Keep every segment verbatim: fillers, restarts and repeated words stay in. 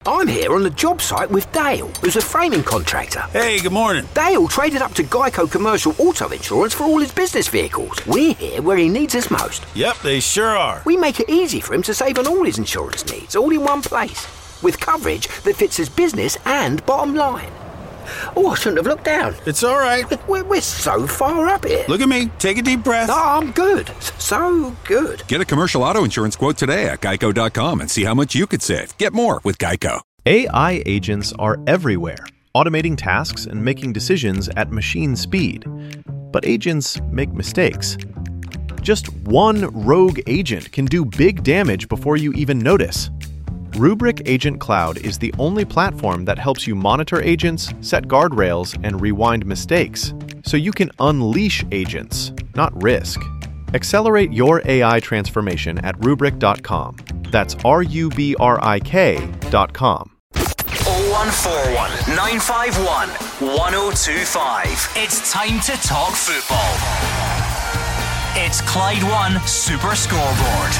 I'm here on the job site with Dale, who's a framing contractor. Hey, good morning. Dale traded up to Geico Commercial Auto Insurance for all his business vehicles. We're here where he needs us most. Yep, they sure are. We make it easy for him to save on all his insurance needs, all in one place, with coverage that fits his business and bottom line. Oh, I shouldn't have looked down. It's all right. We're, we're so far up here. Look at me. Take a deep breath. Oh, I'm good. So good. Get a commercial auto insurance quote today at geico dot com and see how much you could save. Get more with Geico. A I agents are everywhere, automating tasks and making decisions at machine speed. But agents make mistakes. Just one rogue agent can do big damage before you even notice. Rubrik Agent Cloud is the only platform that helps you monitor agents, set guardrails, and rewind mistakes, so you can unleash agents, not risk. Accelerate your A I transformation at rubrik dot com. That's R U B R I K dot com. oh one four one, nine five one, one oh two five. It's time to talk football. It's Clyde One Super Scoreboard.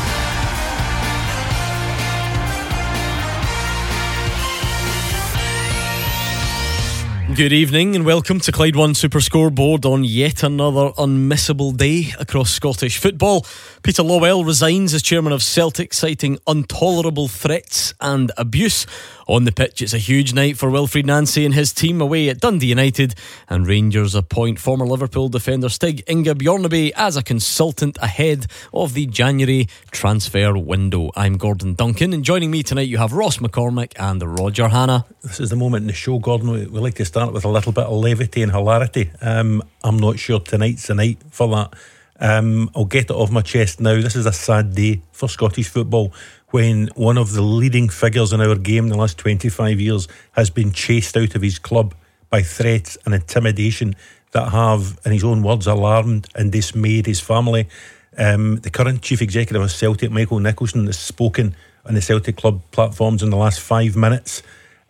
Good evening and welcome to Clyde One Super Scoreboard on yet another unmissable day across Scottish football. Peter Lawwell resigns as chairman of Celtic, citing intolerable threats and abuse. On the pitch, it's a huge night for Wilfried Nancy and his team away at Dundee United, and Rangers appoint former Liverpool defender Stig Inge Bjornaby as a consultant ahead of the January transfer window. I'm Gordon Duncan, and joining me tonight you have Ross McCormick and Roger Hanna. This is the moment in the show, Gordon, we, we like to start with a little bit of levity and hilarity. um, I'm not sure tonight's the night for that. um, I'll get it off my chest now. This is a sad day for Scottish football when one of the leading figures in our game in the last twenty-five years has been chased out of his club by threats and intimidation that have, in his own words, alarmed and dismayed his family. Um, the current chief executive of Celtic, Michael Nicholson, has spoken on the Celtic club platforms in the last five minutes,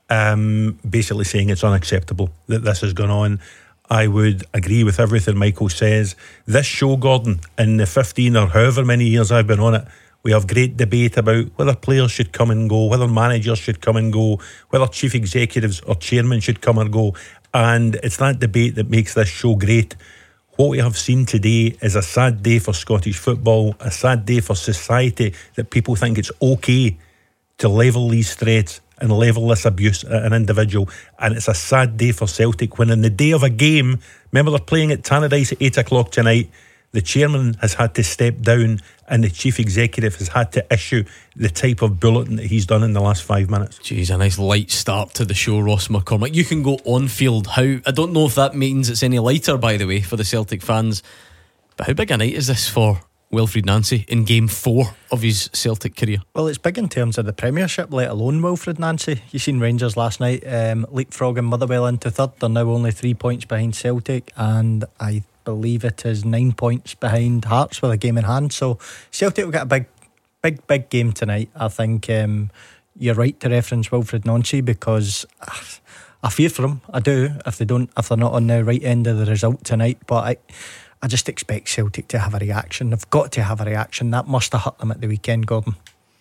um, basically saying it's unacceptable that this has gone on. I would agree with everything Michael says. This show, Gordon, in the fifteen or however many years I've been on it, we have great debate about whether players should come and go, whether managers should come and go, whether chief executives or chairmen should come or go. And it's that debate that makes this show great. What we have seen today is a sad day for Scottish football, a sad day for society, that people think it's okay to level these threats and level this abuse at an individual. And it's a sad day for Celtic when, in the day of a game, remember they're playing at Tannadice at eight o'clock tonight, the chairman has had to step down and the chief executive has had to issue the type of bulletin that he's done in the last five minutes. Jeez, a nice light start to the show, Ross McCormick. You can go on field. How, I don't know if that means it's any lighter, by the way, for the Celtic fans, but how big a night is this for Wilfried Nancy in game four of his Celtic career? Well, it's big in terms of the Premiership, let alone Wilfried Nancy. You seen Rangers last night um, leapfrogging Motherwell into third. They're now only three points behind Celtic, and I believe it is nine points behind Hearts with a game in hand. So Celtic will get a big big big game tonight. I think um, you're right to reference Wilfried Nancy, because uh, I fear for them. I do, if they don't if they're not on the right end of the result tonight. But I I just expect Celtic to have a reaction. They've got to have a reaction. That must have hurt them at the weekend, Gordon.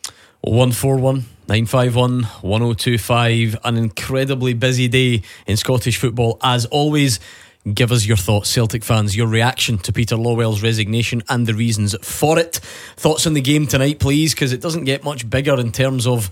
one four one, nine five one, one oh two five. An incredibly busy day in Scottish football as always. Give us your thoughts, Celtic fans, your reaction to Peter Lawwell's resignation and the reasons for it. Thoughts on the game tonight, please, because it doesn't get much bigger in terms of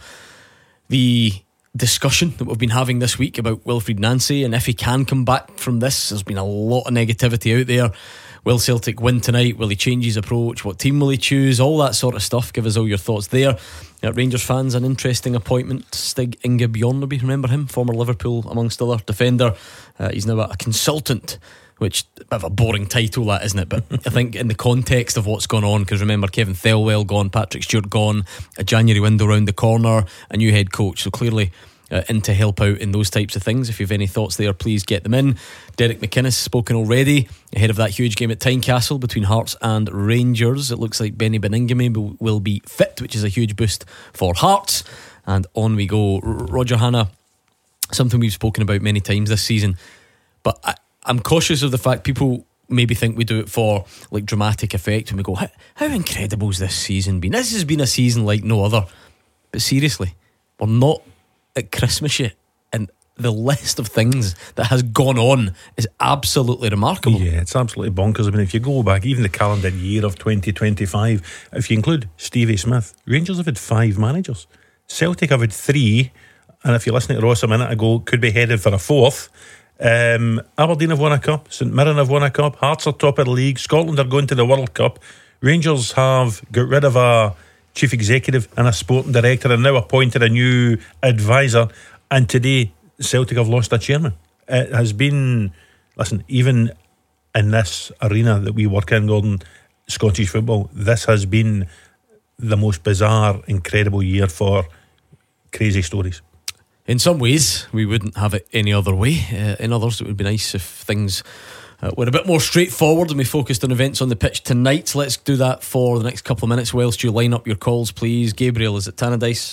the discussion that we've been having this week about Wilfried Nancy and if he can come back from this. There's been a lot of negativity out there. Will Celtic win tonight? Will he change his approach? What team will he choose? All that sort of stuff. Give us all your thoughts there. Uh, Rangers fans, an interesting appointment. Stig Inge Bjornaby, remember him? Former Liverpool, amongst other defender. Uh, he's now a consultant, which a bit of a boring title, that, isn't it? But I think in the context of what's gone on, because remember, Kevin Thelwell gone, Patrick Stewart gone, a January window round the corner, a new head coach. So clearly Uh, in to help out in those types of things. If you have any thoughts there, please get them in. Derek McInnes spoken already ahead of that huge game at Tynecastle between Hearts and Rangers. It looks like Benny Beningame will, will be fit, which is a huge boost for Hearts. And on we go. R- Roger Hanna, something we've spoken about many times this season, but I, I'm cautious of the fact people maybe think we do it for like dramatic effect, and we go, how, how incredible has this season been? This has been a season like no other. But seriously, we're not at Christmas yet, and the list of things that has gone on is absolutely remarkable. Yeah, it's absolutely bonkers. I mean, if you go back, even the calendar year of twenty twenty-five, if you include Stevie Smith, Rangers have had five managers. Celtic have had three, and if you're listening to Ross a minute ago, could be headed for a fourth. Um, Aberdeen have won a cup, St Mirren have won a cup, Hearts are top of the league, Scotland are going to the World Cup. Rangers have got rid of a chief executive and a sporting director and now appointed a new advisor, and today Celtic have lost a chairman. It has been, listen, even in this arena that we work in, Gordon, Scottish football, this has been the most bizarre, incredible year for crazy stories. In some ways, we wouldn't have it any other way. Uh, in others, it would be nice if things uh, were a bit more straightforward and we focused on events on the pitch tonight. Let's do that for the next couple of minutes. Whilst you line up your calls, please. Gabriel is at Tannadice.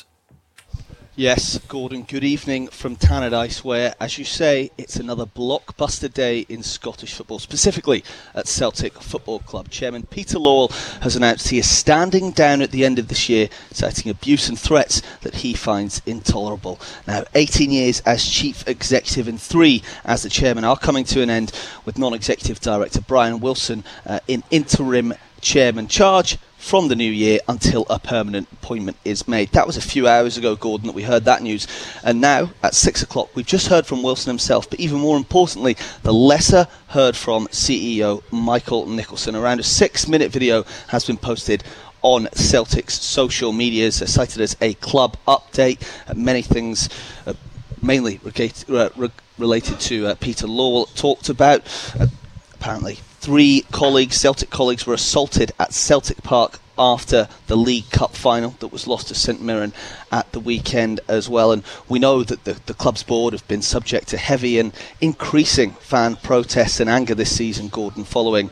Yes, Gordon, good evening from Tannadice, where, as you say, it's another blockbuster day in Scottish football, specifically at Celtic Football Club. Chairman Peter Lawwell has announced he is standing down at the end of this year, citing abuse and threats that he finds intolerable. Now, eighteen years as chief executive and three as the chairman are coming to an end, with non-executive director Brian Wilson uh, in interim chairman charge from the new year until a permanent appointment is made. That was a few hours ago, Gordon, that we heard that news. And now, at six o'clock, we've just heard from Wilson himself, but even more importantly, the lesser heard from C E O Michael Nicholson. Around a six-minute video has been posted on Celtic's social medias, uh, cited as a club update. Uh, many things, uh, mainly related, uh, re- related to uh, Peter Lawwell, talked about. Uh, apparently, Three colleagues, Celtic colleagues, were assaulted at Celtic Park after the League Cup final that was lost to St Mirren at the weekend as well. And we know that the, the club's board have been subject to heavy and increasing fan protests and anger this season, Gordon, following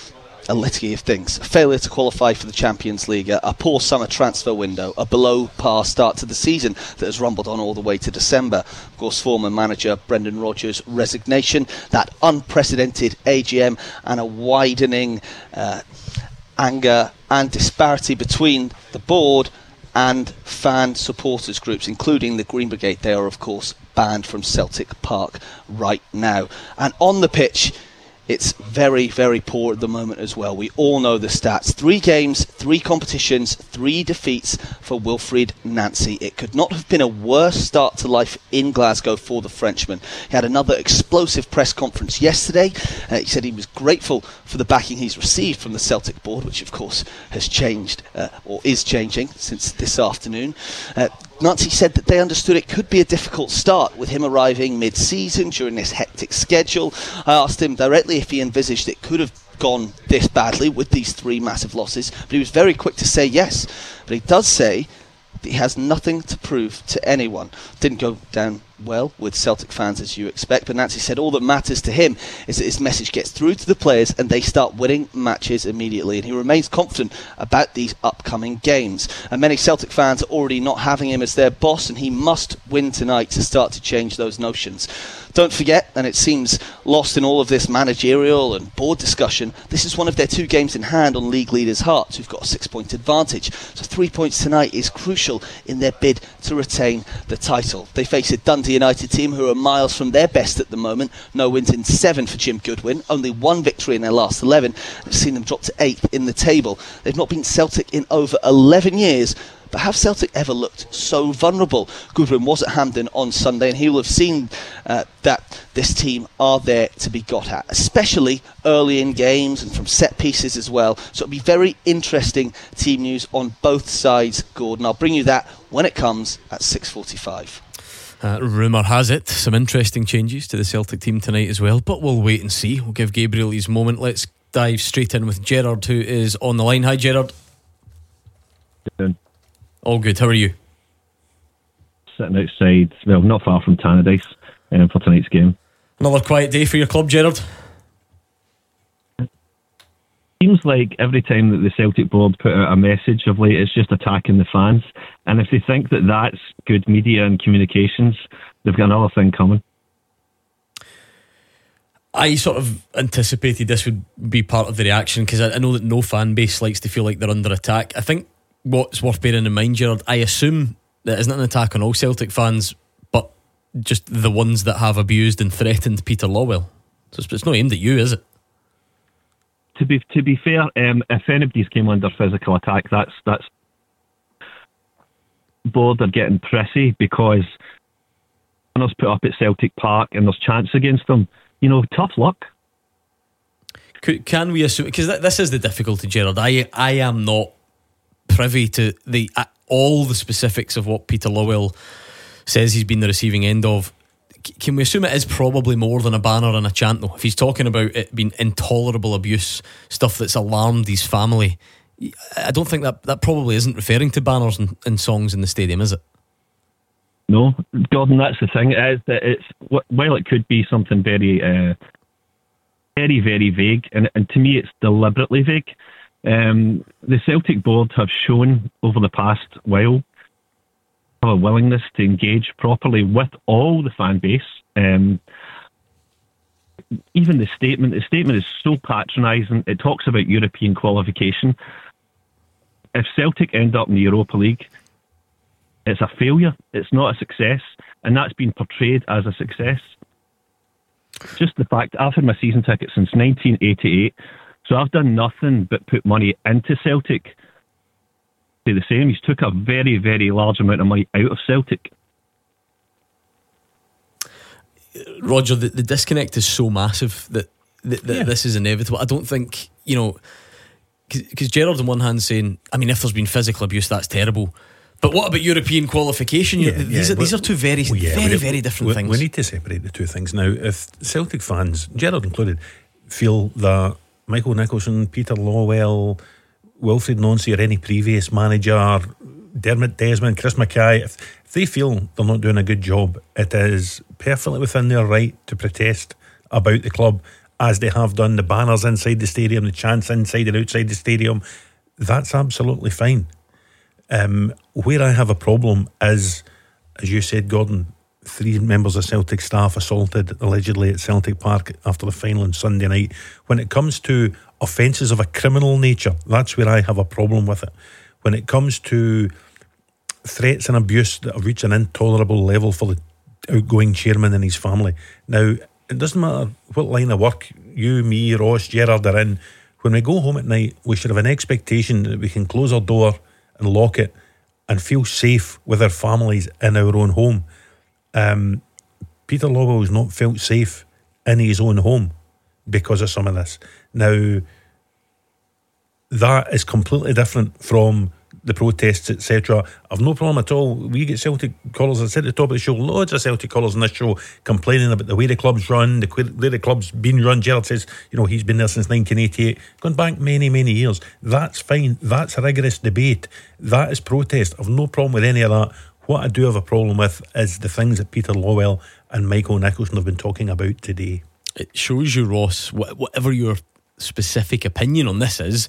a litany of things. A failure to qualify for the Champions League, a, a poor summer transfer window, a below par start to the season that has rumbled on all the way to December. Of course, former manager Brendan Rodgers' resignation, that unprecedented A G M, and a widening uh, anger and disparity between the board and fan supporters groups, including the Green Brigade. They are, of course, banned from Celtic Park right now. And on the pitch, it's very, very poor at the moment as well. We all know the stats. Three games, three competitions, three defeats for Wilfried Nancy. It could not have been a worse start to life in Glasgow for the Frenchman. He had another explosive press conference yesterday. Uh, he said he was grateful for the backing he's received from the Celtic board, which of course has changed, uh, or is changing since this afternoon. Uh, Nancy said that they understood it could be a difficult start with him arriving mid-season during this hectic schedule. I asked him directly if he envisaged it could have gone this badly with these three massive losses, but he was very quick to say yes. But he does say that he has nothing to prove to anyone. Didn't go down well with Celtic fans, as you expect, but Nancy said all that matters to him is that his message gets through to the players and they start winning matches immediately, and he remains confident about these upcoming games. And many Celtic fans are already not having him as their boss, and he must win tonight to start to change those notions. Don't forget, and it seems lost in all of this managerial and board discussion, this is one of their two games in hand on league leaders' Hearts, who've got a six-point advantage. So three points tonight is crucial in their bid to retain the title. They face a Dundee United team who are miles from their best at the moment. No wins in seven for Jim Goodwin, only one victory in their last eleven. I've seen them drop to eighth in the table. They've not been Celtic in over eleven years. But have Celtic ever looked so vulnerable? Goodwin was at Hampden on Sunday, and he will have seen uh, that this team are there to be got at, especially early in games and from set pieces as well. So it'll be very interesting team news on both sides, Gordon. I'll bring you that when it comes at six forty-five. Uh, rumour has it some interesting changes to the Celtic team tonight as well, but we'll wait and see. We'll give Gabriel his moment. Let's dive straight in with Gerard, who is on the line. Hi, Gerard. Good. All good, how are you? Sitting outside, well, not far from Tannadice um, for tonight's game. Another quiet day for your club, Gerard? Seems like every time that the Celtic board put out a message of late, it's just attacking the fans. And if they think that that's good media and communications, they've got another thing coming. I sort of anticipated this would be part of the reaction, because I, I know that no fan base likes to feel like they're under attack. I think what's worth bearing in mind, Gerard, I assume that isn't an attack on all Celtic fans, just the ones that have abused and threatened Peter Lawwell. So it's, it's not aimed at you, is it? To be to be fair, um, if anybody's came under physical attack, that's that's board are getting prissy because banners put up at Celtic Park and there's chants against them. You know, tough luck. Could, can we assume, because th- this is the difficulty, Gerard, I I am not privy to the uh, all the specifics of what Peter Lawwell says he's been the receiving end of. C- can we assume it is probably more than a banner and a chant though? If he's talking about it being intolerable abuse, stuff that's alarmed his family, I don't think that that probably isn't referring to banners and, and songs in the stadium, is it? No, Gordon, that's the thing. It is that it's, while it could be something very uh, very, very vague, and, and to me it's deliberately vague. Um, the Celtic board have shown over the past while a willingness to engage properly with all the fan base. Um, even the statement, the statement is so patronising. It talks about European qualification. If Celtic end up in the Europa League, it's a failure. It's not a success, and that's been portrayed as a success. Just the fact I've had my season ticket since nineteen eighty-eight, so I've done nothing but put money into Celtic. Say the same. He's took a very, very large amount of money out of Celtic. Roger, the, the disconnect is so massive that, that, that yeah. this is inevitable. I don't think, you know, because Gerard on one hand saying, I mean, if there's been physical abuse, that's terrible. But what about European qualification? Yeah, these, yeah, are, these are two very, well, yeah, very, we, very different we, things. We need to separate the two things now. If Celtic fans, Gerard included, feel that Michael Nicholson, Peter Lawwell, Wilfred Nancy or any previous manager, Dermot Desmond, Chris Mackay, if, if they feel they're not doing a good job, it is perfectly within their right to protest about the club, as they have done. The banners inside the stadium, the chants inside and outside the stadium, that's absolutely fine. Um, where I have a problem is, as you said, Gordon, three members of Celtic staff assaulted allegedly at Celtic Park after the final on Sunday night. When it comes to offences of a criminal nature, that's where I have a problem with it. When it comes to threats and abuse that have reached an intolerable level for the outgoing chairman and his family. Now, it doesn't matter what line of work you, me, Ross, Gerard are in. When we go home at night, we should have an expectation that we can close our door and lock it and feel safe with our families in our own home. Um, Peter Lawwell has not felt safe in his own home because of some of this. Now, that is completely different from the protests, et cetera. I've no problem at all. We get Celtic callers, I said at the top of the show, loads of Celtic callers in this show complaining about the way the club's run, the way the club's been run. Gerard says, you know, he's been there since nineteen eighty-eight, gone back many, many years. That's fine. That's a rigorous debate. That is protest. I've no problem with any of that. What I do have a problem with is the things that Peter Lawwell and Michael Nicholson have been talking about today. It shows you, Ross, whatever your specific opinion on this is,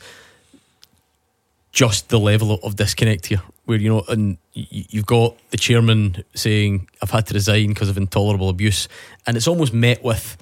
just the level of disconnect here, where, you know, and you've got the chairman saying, I've had to resign because of intolerable abuse, and it's almost met with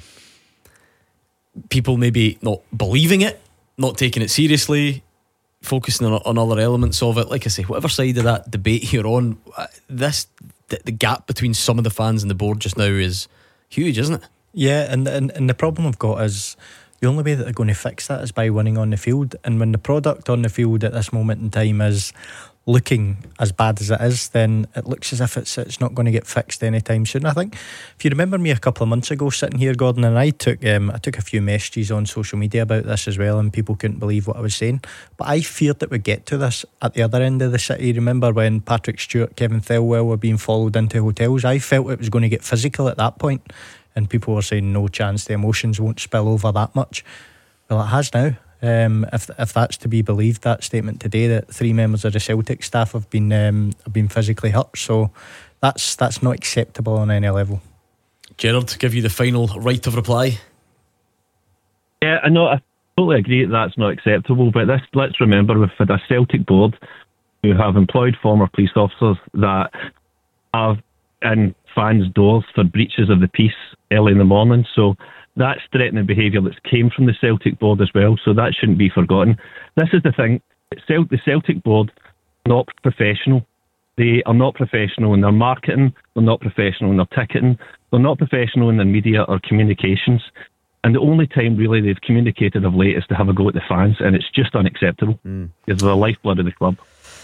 people maybe not believing it, not taking it seriously, focusing on, on other elements of it. Like I say, whatever side of that debate you're on, this the, the gap between some of the fans and the board just now is huge, isn't it? Yeah, and, and, and the problem I've got is the only way that they're going to fix that is by winning on the field. And when the product on the field at this moment in time is looking as bad as it is, then it looks as if it's it's not going to get fixed anytime soon. I think if you remember me a couple of months ago sitting here, Gordon, and I took um, I took a few messages on social media about this as well, and people couldn't believe what I was saying. But I feared that we'd get to this at the other end of the city. Remember when Patrick Stewart, Kevin Thelwell were being followed into hotels? I felt it was going to get physical at that point, and people were saying no chance, the emotions won't spill over that much. Well, it has now. Um, if if that's to be believed, that statement today that three members of the Celtic staff have been um, have been physically hurt, so that's that's not acceptable on any level. Gerard, to give you the final right of reply. Yeah, I know. I totally agree that that's not acceptable. But this, let's remember, we've had a Celtic board who have employed former police officers that have in fans' doors for breaches of the peace early in the morning. So that's threatening behaviour that came from the Celtic board as well, so that shouldn't be forgotten. This is the thing, the Celtic board, not professional. They are not professional in their marketing, they're not professional in their ticketing, they're not professional in their media or communications. And the only time really they've communicated of late is to have a go at the fans, and it's just unacceptable. Mm. It's the lifeblood of the club.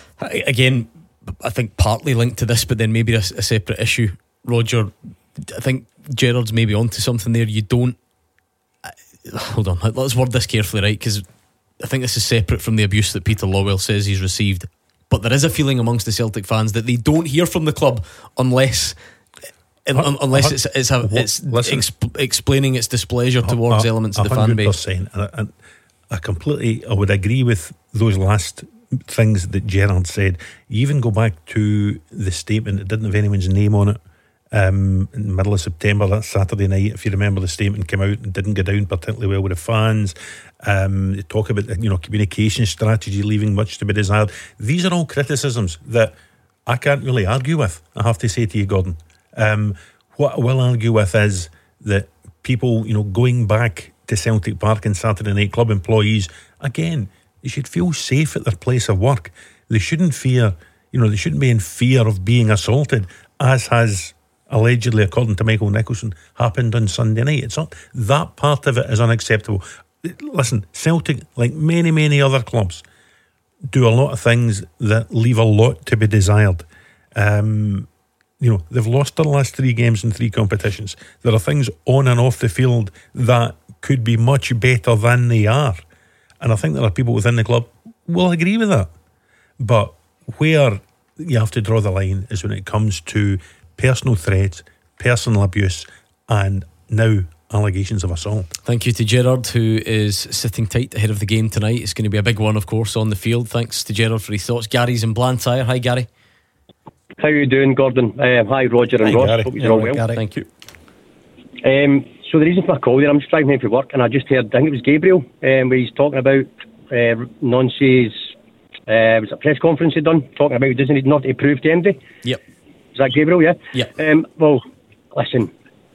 Again, I think partly linked to this, but then maybe a, a separate issue. Roger, I think Gerard's maybe onto something there. You don't uh, hold on, let's word this carefully, right? Because I think this is separate from the abuse that Peter Lawwell says he's received. But there is a feeling amongst the Celtic fans that they don't hear from the club unless un, unless it's it's, a, it's exp- explaining its displeasure towards uh, uh, elements of the fan base. And I, and I completely I would agree with those last things that Gerard said. You even go back to the statement that didn't have anyone's name on it um, in the middle of September, that Saturday night, if you remember. The statement came out and didn't go down particularly well with the fans. Um, they talk about, you know, communication strategy leaving much to be desired. These are all criticisms that I can't really argue with, I have to say to you, Gordon. Um, what I will argue with is that people, you know, going back to Celtic Park and Saturday night, club employees, again, they should feel safe at their place of work. They shouldn't fear, you know, they shouldn't be in fear of being assaulted, as has allegedly, according to Michael Nicholson, happened on Sunday night. It's not, that part of it is unacceptable. Listen, Celtic, like many, many other clubs, do a lot of things that leave a lot to be desired. Um, you know, they've lost their last three games in three competitions. There are things on and off the field that could be much better than they are. And I think there are people within the club who will agree with that. But where you have to draw the line is when it comes to personal threats, personal abuse, and now allegations of assault. Thank you to Gerard, who is sitting tight ahead of the game tonight. It's going to be a big one, of course, on the field. Thanks to Gerard for his thoughts. Gary's in Blantyre. Hi, Gary. How are you doing, Gordon? Uh, hi, Roger and hi, Ross. Gary. Hope you're yeah, all well. Gary. Thank you. Um, so the reason for my call there, I'm just driving home for work, and I just heard, I think it was Gabriel, um, where he's talking about uh, Nonce's uh, was it a press conference he done, talking about he doesn't need not to prove to anybody. Yep. Is that Gabriel? Yeah. Yep. Um, well, listen,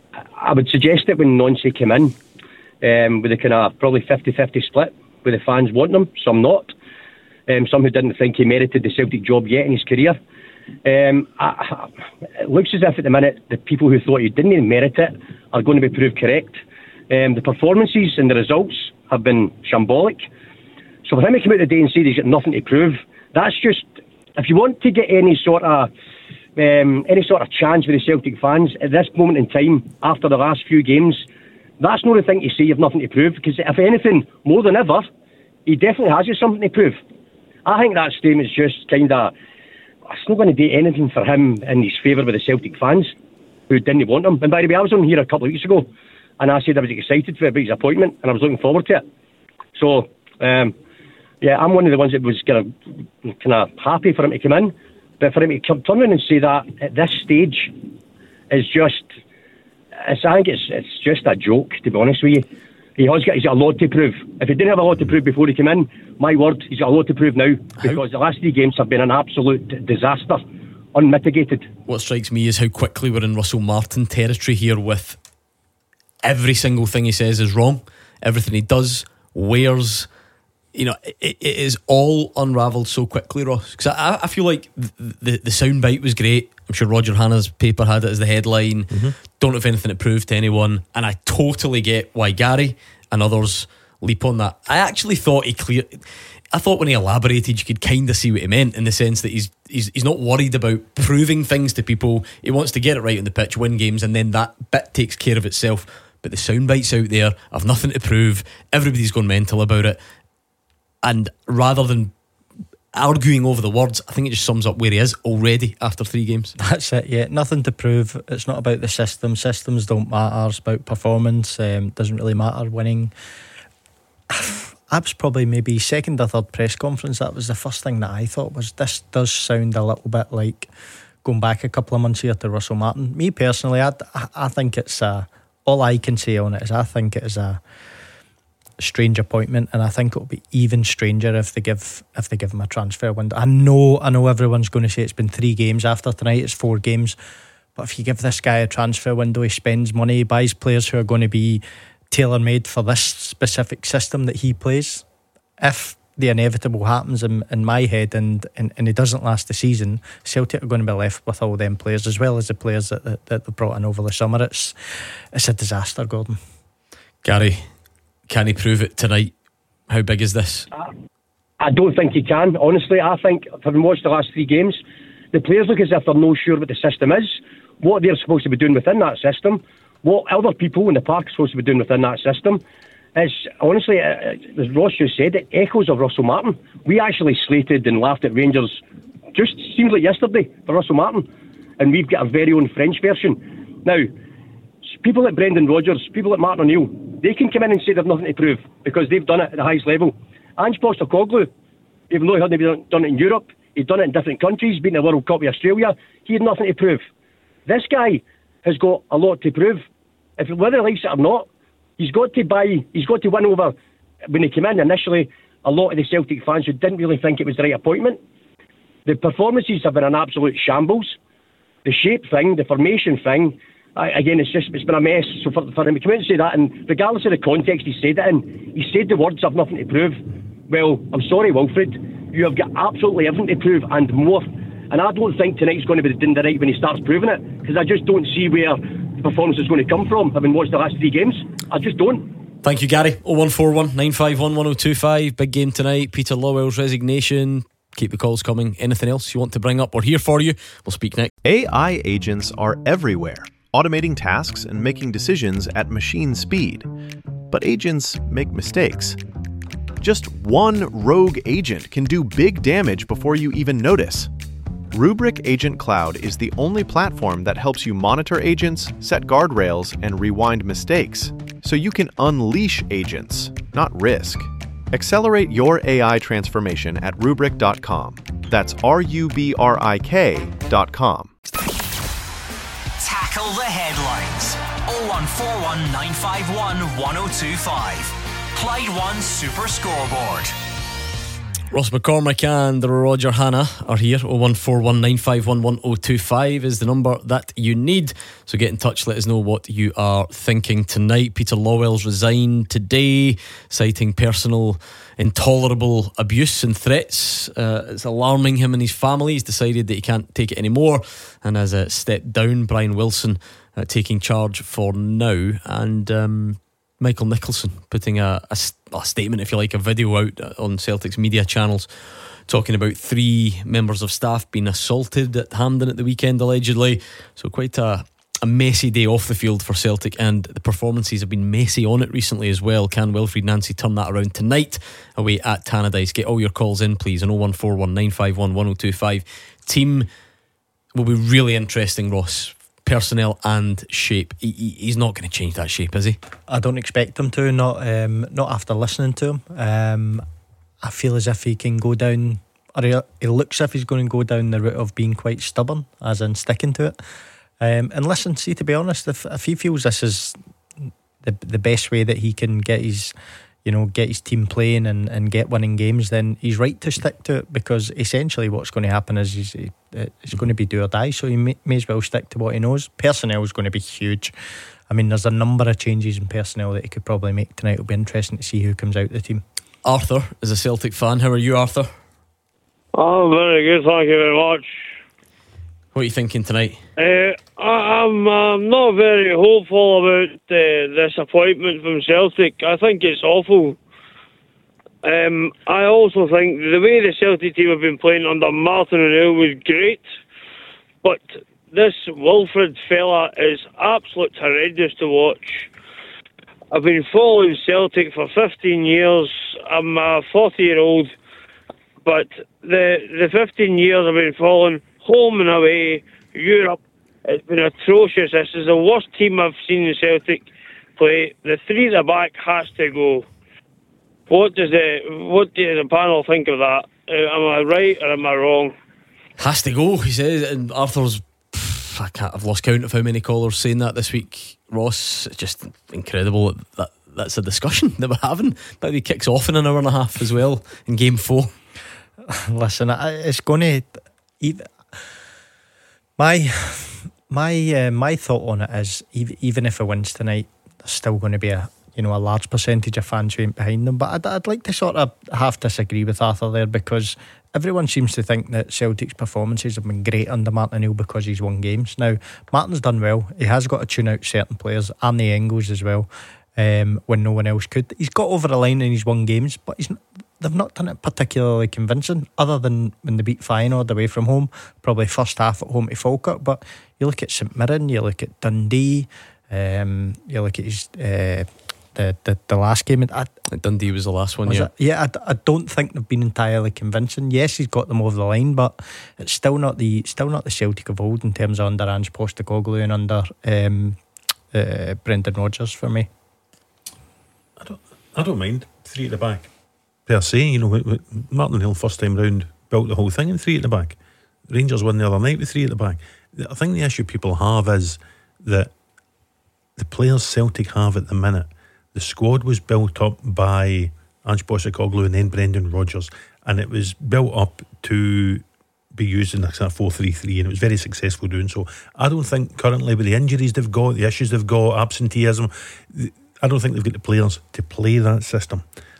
I would suggest that when Nonce came in, um, with a kind of probably fifty-fifty split, with the fans wanting him, some not, um, some who didn't think he merited the Celtic job yet in his career. Um, I, I, it looks as if at the minute the people who thought he didn't merit it are going to be proved correct. Um, the performances and the results have been shambolic. So for him to come out today and say he's got nothing to prove, that's just, if you want to get any sort of um, any sort of chance with the Celtic fans at this moment in time, after the last few games, that's not the thing to say you've nothing to prove, because if anything, more than ever, he definitely has got something to prove. I think that statement's just kind of, it's not going to do anything for him in his favour with the Celtic fans who didn't want him. And by the way, I was on here a couple of weeks ago and I said I was excited for his appointment and I was looking forward to it. So, um, yeah, I'm one of the ones that was kind of, kind of happy for him to come in. But for him to come, turn around and say that at this stage is just, it's, I think it's it's just a joke, to be honest with you. He has got, he's got a lot to prove. If he didn't have a lot to prove before he came in, my word, he's got a lot to prove now, because how? The last three games have been an absolute disaster, unmitigated. What strikes me is how quickly we're in Russell Martin territory here, with every single thing he says is wrong, everything he does, wears, you know, it, it is all unravelled so quickly, Ross. Because I, I feel like the, the, the soundbite was great. I'm sure Roger Hanna's paper had it as the headline. Mm-hmm. Don't have anything to prove to anyone. And I totally get why Gary and others leap on that. I actually thought he clear. I thought when he elaborated, you could kind of see what he meant, in the sense that he's he's he's not worried about proving things to people. He wants to get it right on the pitch, win games, and then that bit takes care of itself. But the soundbites out there, I've nothing to prove. Everybody's gone mental about it. And rather than arguing over the words, I think it just sums up where he is already after three games. That's it, yeah. Nothing to prove. It's not about the system. Systems don't matter. It's about performance. Um, doesn't really matter winning. I was probably maybe second or third press conference. That was the first thing that I thought was, this does sound a little bit like going back a couple of months here to Russell Martin. Me personally, I, I think it's a, all I can say on it is I think it is a strange appointment, and I think it'll be even stranger if they give if they give him a transfer window. I know I know everyone's going to say it's been three games after tonight, it's four games, but if you give this guy a transfer window, he spends money, he buys players who are going to be tailor-made for this specific system that he plays. If the inevitable happens in, in my head and, and, and it doesn't last the season, Celtic are going to be left with all them players as well as the players that, that, that they brought in over the summer. It's it's a disaster, Gordon. Gary, can he prove it tonight? How big is this? I, I don't think he can, honestly. I think, having watched the last three games, the players look as if they're not sure what the system is, what they're supposed to be doing within that system, what other people in the park are supposed to be doing within that system. It's honestly, uh, as Ross just said, it echoes of Russell Martin. We actually slated and laughed at Rangers just seems like yesterday for Russell Martin, and we've got a very own French version. Now, people like Brendan Rodgers, people like Martin O'Neill, they can come in and say they've nothing to prove because they've done it at the highest level. Ange Postecoglou, even though he hadn't done it in Europe, he'd done it in different countries, been in the World Cup with Australia, he had nothing to prove. This guy has got a lot to prove. If whether he likes it or not, he's got to buy, he's got to win over, when he came in initially, a lot of the Celtic fans who didn't really think it was the right appointment. The performances have been an absolute shambles. The shape thing, the formation thing, I, again, it's just, it's been a mess. So for, for him to come out and say that, and regardless of the context he said it in, he said the words, "I've nothing to prove." Well, I'm sorry, Wilfred, you have got absolutely everything to prove and more. And I don't think tonight's going to be the dinner right when he starts proving it, because I just don't see where the performance is going to come from, having watched the last three games. I just don't. Thank you, Gary. oh one four one, nine five one, one oh two five. Big game tonight. Peter Lawwell's resignation. Keep the calls coming. Anything else you want to bring up? We're here for you. We'll speak next. A I agents are everywhere, automating tasks and making decisions at machine speed. But agents make mistakes. Just one rogue agent can do big damage before you even notice. Rubrik Agent Cloud is the only platform that helps you monitor agents, set guardrails, and rewind mistakes, so you can unleash agents, not risk. Accelerate your A I transformation at rubrik dot com. That's R U B R I K dot com. Tackle the headlines. oh one four one, nine five one, one oh two five. Clyde One Super Scoreboard. Ross McCormick and Roger Hanna are here. oh one four one, nine five one, one oh two five is the number that you need. So get in touch, let us know what you are thinking tonight. Peter Lawwell's resigned today, citing personal intolerable abuse and threats. Uh, it's alarming him and his family. He's decided that he can't take it anymore and has uh, stepped down. Brian Wilson uh, taking charge for now. And um, Michael Nicholson putting a, a, a statement, if you like, a video out on Celtic's media channels talking about three members of staff being assaulted at Hampden at the weekend, allegedly. So quite a, a messy day off the field for Celtic, and the performances have been messy on it recently as well. Can Wilfried Nancy turn that around tonight away at Tannadice? Get all your calls in, please, on oh one four one, nine five one, one oh two five. Team will be really interesting, Ross. Personnel and shape. He, he, he's not going to change that shape, is he? I don't expect him to. Not um, not after listening to him. Um, I feel as if he can go down, or he, he looks as if he's going to go down the route of being quite stubborn, as in sticking to it. Um, and listen, see, to be honest, if if he feels this is the the best way that he can get his, you know, get his team playing and, and get winning games, then he's right to stick to it, because essentially what's going to happen is he's, it's going to be do or die, so he may, may as well stick to what he knows. Personnel is going to be huge. I mean, there's a number of changes in personnel that he could probably make tonight. It'll be interesting to see who comes out the team. Arthur is a Celtic fan. How are you, Arthur? Oh, very good, thank you very much. What are you thinking tonight? Uh, I, I'm um, not very hopeful about uh, this appointment from Celtic. I think it's awful. Um, I also think the way the Celtic team have been playing under Martin O'Neill was great, but this Wilfred fella is absolutely horrendous to watch. I've been following Celtic for fifteen years. I'm a forty-year-old, but the the fifteen years I've been following, home and away, Europe, it's been atrocious. This is the worst team I've seen in Celtic play. The three at the back has to go. What does the what does the panel think of that? Uh, am I right or am I wrong? Has to go, he says. And Arthur's, pff, I can't, I've lost count of how many callers saying that this week. Ross, it's just incredible that, that that's a discussion that we're having. Maybe kicks off in an hour and a half as well in game four. Listen, it's going to even my my uh, my thought on it is, even if it wins tonight, there's still going to be a you know, a large percentage of fans who ain't behind them. But I'd, I'd like to sort of half disagree with Arthur there, because everyone seems to think that Celtic's performances have been great under Martin O'Neill because he's won games. Now, Martin's done well. He has got to tune out certain players, and the Engels as well, um, when no one else could. He's got over the line and he's won games, but he's not, they've not done it particularly convincing, other than when they beat Feyenoord away from home, probably first half at home to Falkirk. But you look at St Mirren, you look at Dundee, um, you look at his... Uh, The, the, the last game I, Dundee was the last one. Was yeah it? yeah I, I don't think they've been entirely convincing. Yes, he's got them over the line, but it's still not the still not the Celtic of old in terms of under Ange Postecoglou and under um, uh, Brendan Rodgers for me. I don't I don't mind three at the back per se. You know, Martin Hill first time round built the whole thing in three at the back. Rangers won the other night with three at the back. I think the issue people have is that the players Celtic have at the minute, the squad was built up by Ange Postecoglou and then Brendan Rodgers, and it was built up to be used in a four three three, and it was very successful doing so. I don't think currently, with the injuries they've got, the issues they've got, absenteeism, I don't think they've got the players to play that system.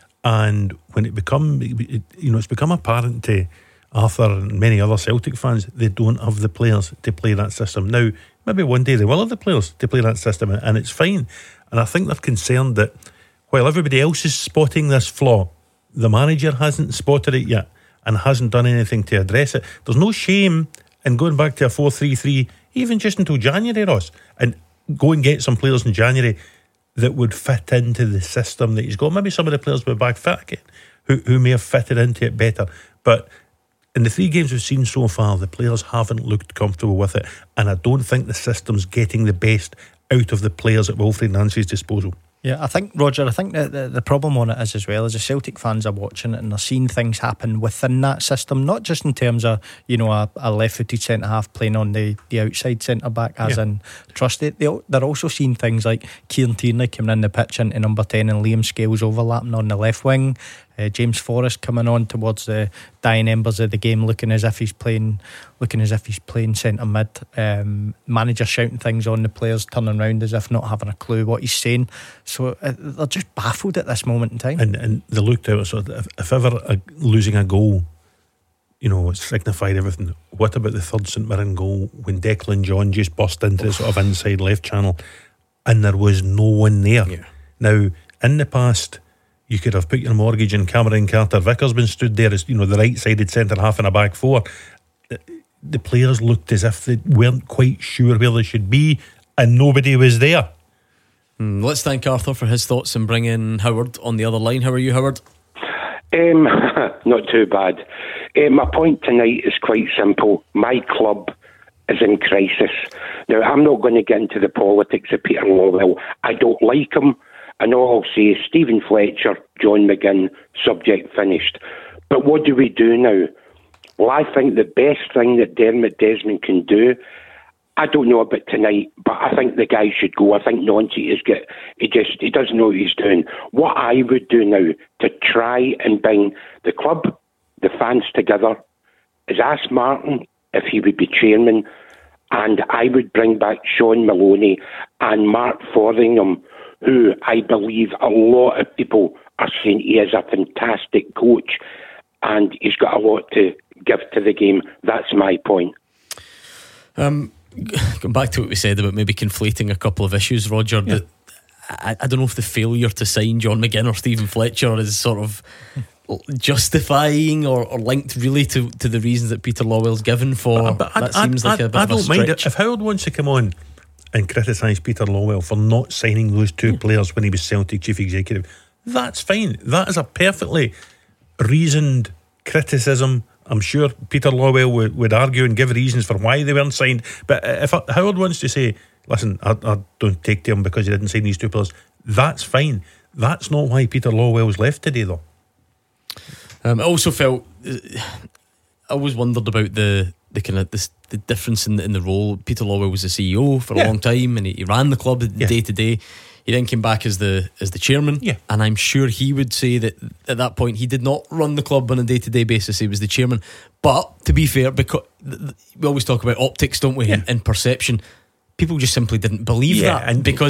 And when it become, you know, it's become apparent to Arthur and many other Celtic fans, they don't have the players to play that system. Now, maybe one day they will have the players to play that system, and it's fine. And I think they're concerned that while everybody else is spotting this flaw, the manager hasn't spotted it yet and hasn't done anything to address it. There's no shame in going back to a four three three, even just until January, Ross, and go and get some players in January that would fit into the system that he's got. Maybe some of the players will be back fit again who, who may have fitted into it better. But in the three games we've seen so far, the players haven't looked comfortable with it, and I don't think the system's getting the best out of the players at Wilfried Nancy's disposal. Yeah, I think, Roger, I think the, the, the problem on it is as well is the Celtic fans are watching it and they're seeing things happen within that system, not just in terms of, you know, a, a left-footed centre-half playing on the, the outside centre-back, as yeah. in Trusty. They, they're also seeing things like Kieran Tierney coming in the pitch into number ten and Liam Scales overlapping on the left wing. Uh, James Forrest coming on towards the dying embers of the game, looking as if he's playing, looking as if he's playing centre mid. Um, manager shouting things on the players, turning around as if not having a clue what he's saying. So uh, they're just baffled at this moment in time. And and they looked out. So if, if ever a, losing a goal, you know, it signified everything. What about the third St Mirren goal when Declan John just burst into the sort of inside left channel, and there was no one there? Yeah. Now, in the past, you could have put your mortgage in Cameron Carter-Vickers been stood there as, you know, the right-sided centre-half in a back four. The players looked as if they weren't quite sure where they should be, and nobody was there. Mm, let's thank Arthur for his thoughts and bring in Howard on the other line. How are you, Howard? Um, not too bad. Uh, my point tonight is quite simple. My club is in crisis. Now, I'm not going to get into the politics of Peter Lawwell. I don't like him. And all I'll say is Stephen Fletcher, John McGinn, subject finished. But what do we do now? Well, I think the best thing that Dermot Desmond can do, I don't know about tonight, but I think the guy should go. I think Nancy is get he just he doesn't know what he's doing. What I would do now to try and bring the club, the fans together, is ask Martin if he would be chairman, and I would bring back Sean Maloney and Mark Fotheringham, who I believe a lot of people are saying he is a fantastic coach and he's got a lot to give to the game. That's my point. Um, going back to what we said about maybe conflating a couple of issues, Roger, yeah. that I, I don't know if the failure to sign John McGinn or Stephen Fletcher is sort of justifying or, or linked really to, to the reasons that Peter Lawwell's given for. But, but that I, seems I, like I, a bit I of a don't stretch. mind it. If Howard wants to come on and criticise Peter Lawwell for not signing those two yeah. players when he was Celtic chief executive, that's fine. That is a perfectly reasoned criticism. I'm sure Peter Lawwell would, would argue and give reasons for why they weren't signed. But if Howard wants to say, listen, I, I don't take to him because he didn't sign these two players, that's fine. That's not why Peter Lawwell's left today, though. Um, I also felt, I always wondered about the the kind of this, the difference in the, in the role. Peter Lawwell was the C E O for a yeah. long time, and he, he ran the club yeah. day to day. He then came back as the as the chairman, yeah. and I'm sure he would say that at that point he did not run the club on a day to day basis. He was the chairman. But to be fair, because we always talk about optics, don't we? Yeah. And perception, people just simply didn't believe yeah, that, and because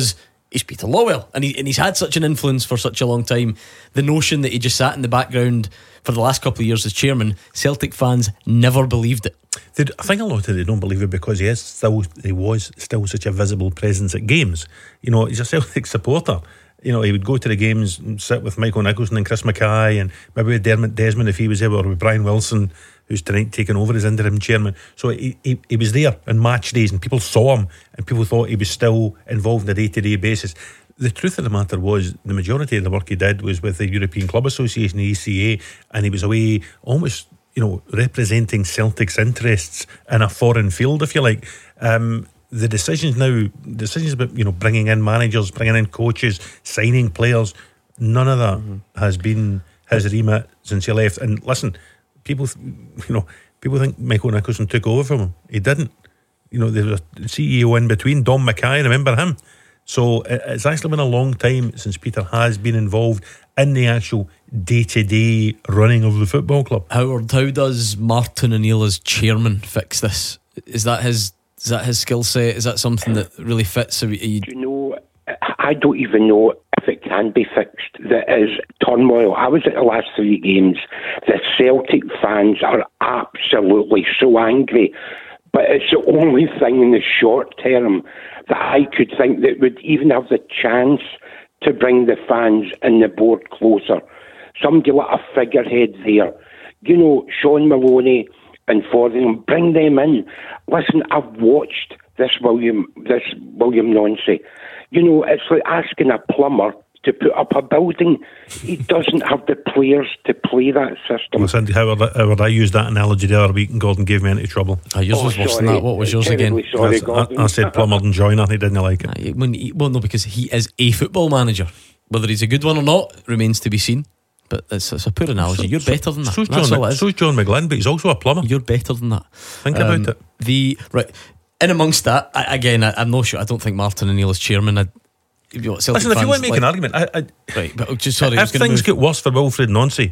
he's Peter Lawwell, and, he, and he's had such an influence for such a long time. The notion that he just sat in the background for the last couple of years as chairman, Celtic fans never believed it. They, I think a lot of they don't believe it because he is still he was still such a visible presence at games. You know, he's a Celtic supporter. You know, he would go to the games and sit with Michael Nicholson and Chris Mackay and maybe with Dermot Desmond if he was there, or with Brian Wilson, who's tonight taking over as interim chairman. So he, he, he was there on match days and people saw him and people thought he was still involved on a day-to-day basis. The truth of the matter was the majority of the work he did was with the European Club Association, the E C A, and he was away almost, you know, representing Celtic's interests in a foreign field, if you like. Um, the decisions now, decisions about, you know, bringing in managers, bringing in coaches, signing players, none of that mm-hmm. has been his remit since he left. And listen, people, you know, people think Michael Nicholson took over from him. He didn't. You know, there was a C E O in between, Dom Mackay, remember him? So it's actually been a long time since Peter has been involved in the actual day-to-day running of the football club. Howard, how does Martin O'Neill as chairman fix this? Is that his is that his skill set? Is that something that really fits? Are you... Do you know, I don't even know if it can be fixed. There is turmoil. I was at the last three games. The Celtic fans are absolutely so angry. But it's the only thing in the short term that I could think that would even have the chance to bring the fans and the board closer. Somebody like a figurehead there. You know, Sean Maloney and Fotheringham, bring them in. Listen, I've watched this William this William Noncy. You know, it's like asking a plumber to put up a building. He doesn't have the players to play that system. Listen, Howard, Howard, I used that analogy the other week and Gordon gave me into trouble. Oh, yours was worse than that. What was yours again? Sorry, I, I said plumber and joiner. He didn't like it. Uh, when he, well, no, because he is a football manager. Whether he's a good one or not remains to be seen. But it's, it's a poor analogy. So, You're so, better than that. So's That's John, all it is. So's John McGlynn, but he's also a plumber. You're better than that. Think um, about it. The right in amongst that, I, again, I, I'm not sure. I don't think Martin O'Neill is chairman. I, you know, Listen, if you want to make like, an argument, I, I, right? But just sorry, if things get worse for Wilfred Noncy,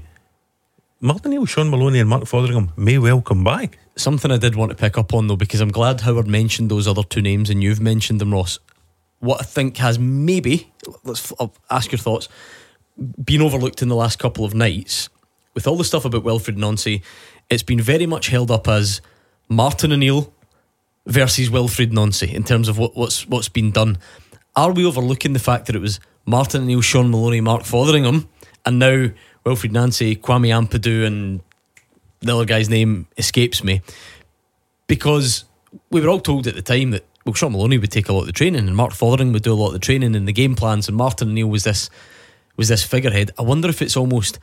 Martin O'Neill, Sean Maloney, and Mark Fotheringham may well come back. Something I did want to pick up on though, because I'm glad Howard mentioned those other two names and you've mentioned them, Ross. What I think has maybe, let's I'll ask your thoughts, been overlooked in the last couple of nights with all the stuff about Wilfred Noncy. It's been very much held up as Martin O'Neill versus Wilfred Noncy in terms of what, what's what's been done. Are we overlooking the fact that it was Martin O'Neill, Sean Maloney, Mark Fotheringham, and now Wilfred Nancy, Kwame Ampadu, and the other guy's name escapes me? Because we were all told at the time that, well, Sean Maloney would take a lot of the training and Mark Fotheringham would do a lot of the training and the game plans, and Martin O'Neill was this was this figurehead. I wonder if it's almost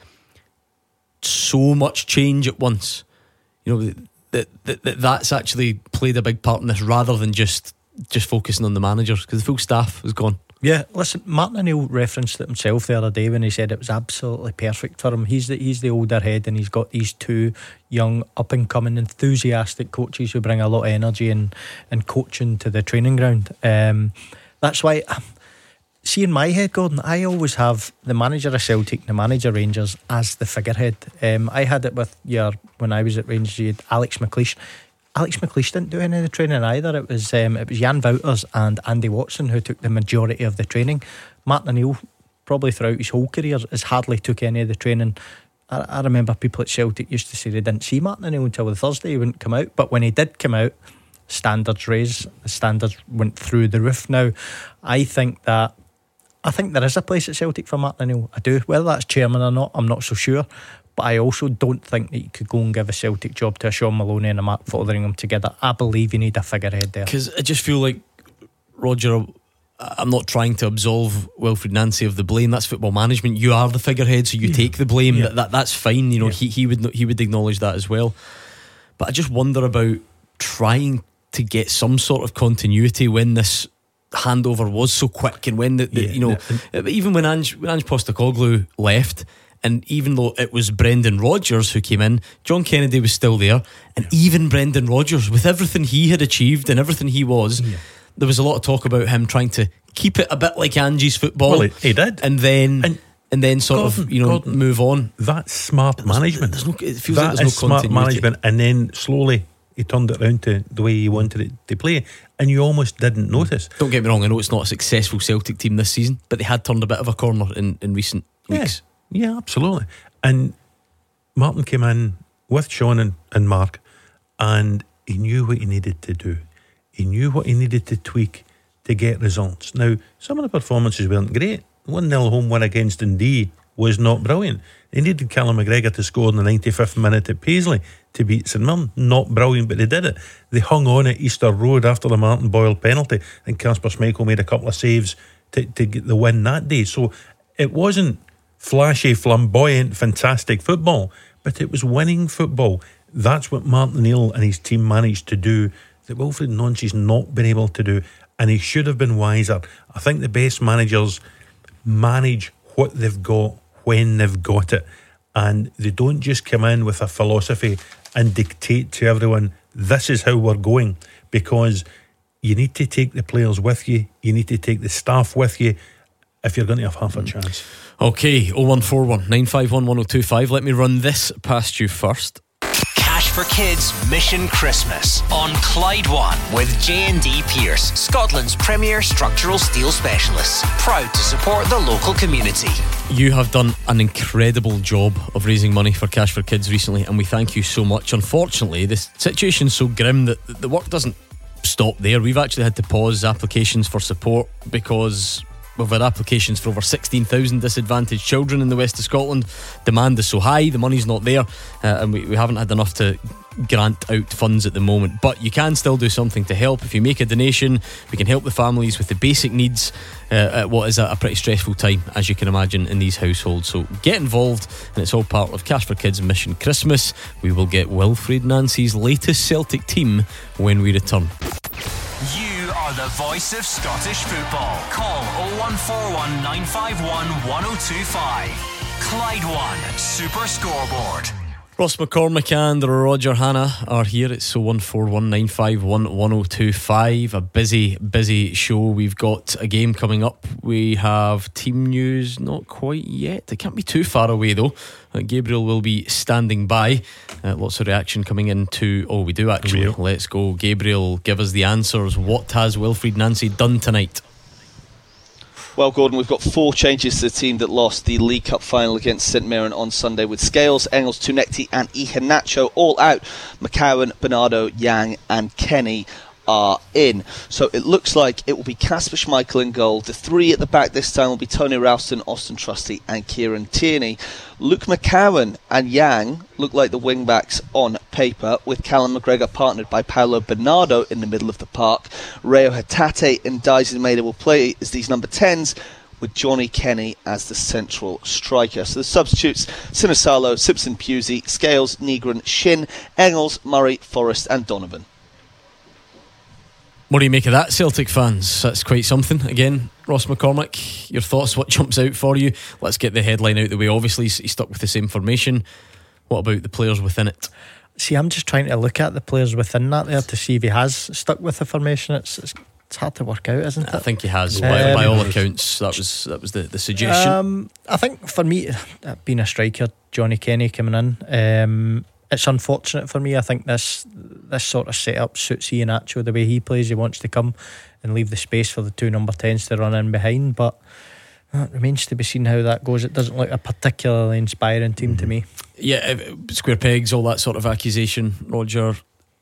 so much change at once, you know, that, that, that that's actually played a big part in this, rather than just just focusing on the managers, because the full staff has gone. Yeah, listen, Martin O'Neill referenced it himself the other day when he said it was absolutely perfect for him. He's the, he's the older head, and he's got these two young, up-and-coming, enthusiastic coaches who bring a lot of energy and, and coaching to the training ground. Um, that's why, see, in my head, Gordon, I always have the manager of Celtic, the manager of Rangers as the figurehead. Um, I had it with your, when I was at Rangers, you had Alex McLeish. Alex McLeish didn't do any of the training either. It was um, it was Jan Wouters and Andy Watson who took the majority of the training. Martin O'Neill, probably throughout his whole career, has hardly took any of the training. I, I remember people at Celtic used to say they didn't see Martin O'Neill until the Thursday he wouldn't come out. But when he did come out, standards raised, the standards went through the roof. Now, I think that I think there is a place at Celtic for Martin O'Neill. I do. Whether that's chairman or not, I'm not so sure. But I also don't think that you could go and give a Celtic job to a Sean Maloney and a Mark Fotheringham together. I believe you need a figurehead there. Because I just feel like, Roger, I'm not trying to absolve Wilfred Nancy of the blame. That's football management. You are the figurehead, so you yeah. take the blame. Yeah. That, that That's fine. You know, yeah. he, he would he would acknowledge that as well. But I just wonder about trying to get some sort of continuity when this handover was so quick, and when the, the yeah. you know, yeah. even when Ange, when Ange Postecoglou left. And even though it was Brendan Rodgers who came in, John Kennedy was still there. And yeah. even Brendan Rodgers, with everything he had achieved and everything he was, yeah. there was a lot of talk about him trying to keep it a bit like Angie's football. Well, he, he did. And then and, and then sort Gordon, of, you know, Gordon, move on. That's smart management. There's no, it feels that like there's is no smart continuity. management. And then slowly he turned it around to the way he wanted it to play, and you almost didn't notice. Don't get me wrong, I know it's not a successful Celtic team this season, but they had turned a bit of a corner in, in recent weeks. Yeah, yeah, absolutely. And Martin came in with Sean and, and Mark, and he knew what he needed to do. He knew what he needed to tweak to get results. Now, some of the performances weren't great. one nil home win against Dundee was not brilliant. They needed Callum McGregor to score in the ninety-fifth minute at Paisley to beat St Mirren. Not brilliant, but they did it. They hung on at Easter Road after the Martin Boyle penalty, and Kasper Schmeichel made a couple of saves to, to get the win that day. So it wasn't flashy, flamboyant, fantastic football, but it was winning football. That's what Martin O'Neill and his team managed to do that Wilfried Nancy's not been able to do, and he should have been wiser. I think the best managers manage what they've got when they've got it, and they don't just come in with a philosophy and dictate to everyone, this is how we're going, because you need to take the players with you, you need to take the staff with you if you're going to have half a chance. Okay, oh one four one, nine five one, one oh two five. Let me run this past you first. Cash for Kids Mission Christmas on Clyde One with J and D Pierce, Scotland's premier structural steel specialists, proud to support the local community. You have done an incredible job of raising money for Cash for Kids recently, and we thank you so much. Unfortunately, this situation's so grim that the work doesn't stop there. We've actually had to pause applications for support because we've had applications for over sixteen thousand disadvantaged children in the west of Scotland. Demand is so high, the money's not there, uh, and we, we haven't had enough to grant out funds at the moment. But you can still do something to help. If you make a donation, we can help the families with the basic needs uh, at what is a, a pretty stressful time, as you can imagine, in these households. So get involved, and it's all part of Cash for Kids Mission Christmas. We will get Wilfried Nancy's latest Celtic team when we return. You are the voice of Scottish football. Call oh one four one, nine five one, one oh two five. Clyde One Super Scoreboard. Ross McCormick and Roger Hanna are here. It's oh one four one, nine five one, one oh two five. A busy, busy show. We've got a game coming up. We have team news, not quite yet. It can't be too far away though. Uh, Gabriel will be standing by. Uh, lots of reaction coming into. Oh, we do actually. Real. Let's go. Gabriel, give us the answers. What has Wilfried Nancy done tonight? Well, Gordon, we've got four changes to the team that lost the League Cup final against St Mirren on Sunday, with Scales, Engels, Tunekti and Iheanacho all out. McCowan, Bernardo, Yang and Kenny are in. So it looks like it will be Kasper Schmeichel in goal. The three at the back this time will be Tony Ralston, Austin Trusty and Kieran Tierney. Luke McCowan and Yang look like the wing-backs on paper, with Callum McGregor partnered by Paolo Bernardo in the middle of the park. Reo Hatate and Dyson Maida will play as these number tens, with Johnny Kenny as the central striker. So the substitutes: Sinisalo, Simpson, Pusey, Scales, Negron, Shin, Engels, Murray, Forrest and Donovan. What do you make of that, Celtic fans? That's quite something. Again, Ross McCormick, your thoughts, what jumps out for you? Let's get the headline out of the way. Obviously, he's stuck with the same formation. What about the players within it? See, I'm just trying to look at the players within that there to see if he has stuck with the formation. It's, it's, it's hard to work out, isn't it? I think he has. Um, by, by all accounts, that was that was the, the suggestion. Um, I think for me, being a striker, Johnny Kenny coming in, um, it's unfortunate for me. I think this this sort of setup suits Iheanacho the way he plays. He wants to come and leave the space for the two number tens to run in behind, but it remains to be seen how that goes. It doesn't look a particularly inspiring team mm-hmm. to me. Yeah, square pegs, all that sort of accusation, Roger.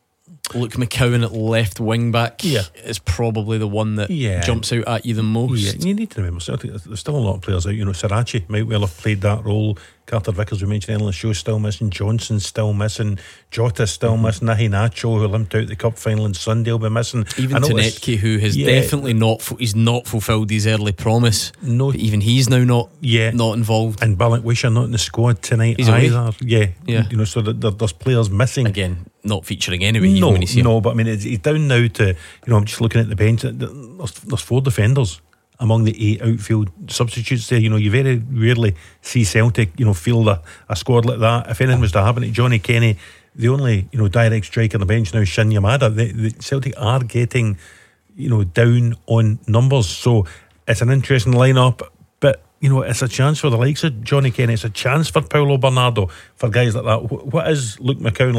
Luke McCowan at left wing back yeah. is probably the one that yeah. jumps out at you the most. Yeah, you need to remember, there's still a lot of players out. You know, Sirachi might well have played that role. Carter Vickers, we mentioned earlier, Show's still missing. Johnson's still missing. Jota's still mm-hmm. missing. Iheanacho, who limped out the cup final on Sunday, will be missing. Even Tunetke, who has yeah. definitely not he's not fulfilled his early promise. No, but even he's now not yeah. not involved. And Balak-Wisha not in the squad tonight he's either. Away. Yeah, yeah. You know, so that there's players missing again. Not featuring anyway. No, even when you see no. him. But I mean, it's, he's down now to, you know, I'm just looking at the bench. There's, there's four defenders among the eight outfield substitutes there. You know, you very rarely see Celtic, you know, field a, a squad like that. If anything was to happen to Johnny Kenny, the only, you know, direct striker on the bench now is Shin Yamada. The, the Celtic are getting, you know, down on numbers. So it's an interesting lineup, but you know, it's a chance for the likes of Johnny Kenny. It's a chance for Paolo Bernardo, for guys like that. What is Luke McCowan like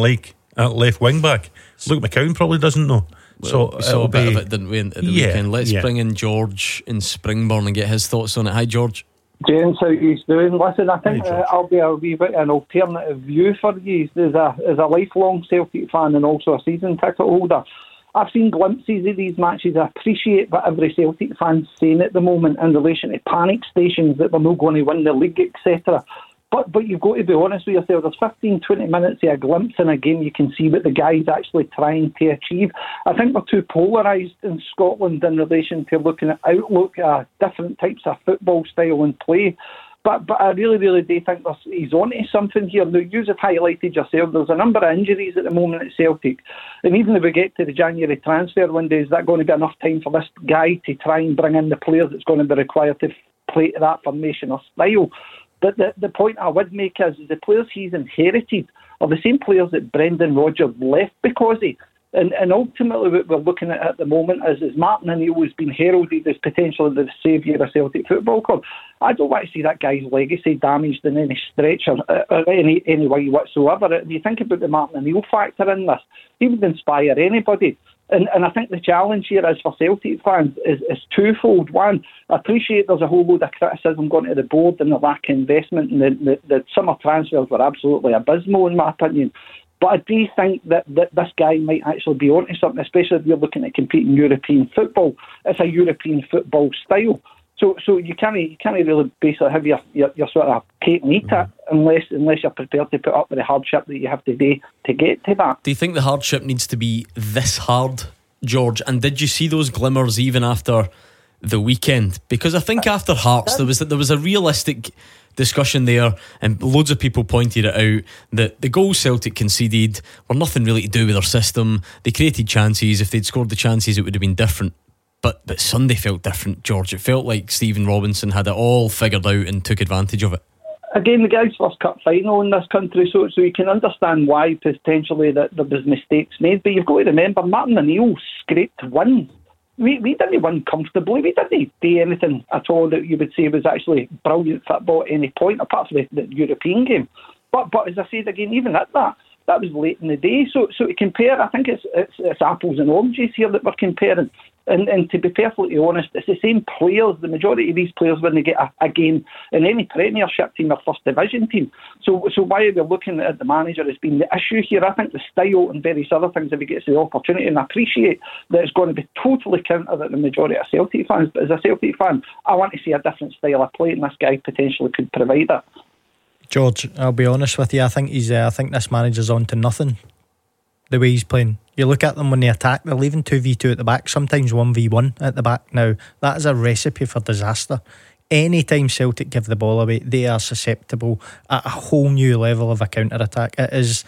at left wing back. Luke McCowan probably doesn't know. Well, so we saw a bit be, of it, didn't we, at the yeah, weekend? Let's yeah. bring in George in Springburn and get his thoughts on it. Hi, George. James, how you doing? Listen, I think uh, I'll be a wee bit an alternative view for you as a as a lifelong Celtic fan and also a season ticket holder. I've seen glimpses of these matches. I appreciate what every Celtic fan's saying at the moment in relation to panic stations that they're not going to win the league, et cetera. But but you've got to be honest with yourself. There's fifteen, twenty minutes of a glimpse in a game. You can see what the guy's actually trying to achieve. I think we're too polarised in Scotland in relation to looking at outlook, uh, different types of football style and play. But but I really, really do think there's, he's on to something here. Now, you have highlighted yourself, there's a number of injuries at the moment at Celtic. And even if we get to the January transfer window, is that going to be enough time for this guy to try and bring in the players that's going to be required to play to that formation or style? But the, the point I would make is, is the players he's inherited are the same players that Brendan Rodgers left because he. And, and ultimately what we're looking at at the moment is, is Martin O'Neill has been heralded as potentially the saviour of Celtic Football Club. I don't want to see that guy's legacy damaged in any stretch or, or any, any way whatsoever. If you think about the Martin O'Neill factor in this, he would inspire anybody. And, and I think the challenge here is for Celtic fans is, is twofold. One, I appreciate there's a whole load of criticism going to the board and the lack of investment, and the, the, the summer transfers were absolutely abysmal in my opinion. But I do think that, that this guy might actually be onto something, especially if you're looking at competing European football. It's a European football style. So so you can't you can't really basically have your, your, your sort of cake and eat it unless unless you're prepared to put up with the hardship that you have to do to get to that. Do you think the hardship needs to be this hard, George? And did you see those glimmers even after the weekend? Because I think after Hearts there was there was a realistic discussion there, and loads of people pointed it out that the goals Celtic conceded were nothing really to do with their system. They created chances. If they'd scored the chances, it would have been different. But but Sunday felt different, George. It felt like Stephen Robinson had it all figured out and took advantage of it. Again, the guy's first cup final in this country, so so you can understand why potentially that there was mistakes made. But you've got to remember, Martin O'Neill scraped wins. We we didn't win comfortably. We didn't do anything at all that you would say was actually brilliant football at any point, apart from the, the European game. But but as I said again, even at that, that was late in the day. So so to compare, I think it's it's, it's apples and oranges here that we're comparing. And, and to be perfectly honest, it's the same players. The majority of these players, when they get a, a game in any Premiership team or First Division team. So so why are we looking at the manager as being the issue here? I think the style and various other things, if he gets the opportunity, and I appreciate that it's going to be totally counter at the majority of Celtic fans. But as a Celtic fan, I want to see a different style of play, and this guy potentially could provide it. George, I'll be honest with you. I think he's. Uh, I think this manager's on to nothing. The way he's playing. You look at them when they attack, they're leaving two v two at the back, sometimes one v one at the back. Now, that is a recipe for disaster. Anytime Celtic give the ball away, they are susceptible at a whole new level of a counter-attack. It is...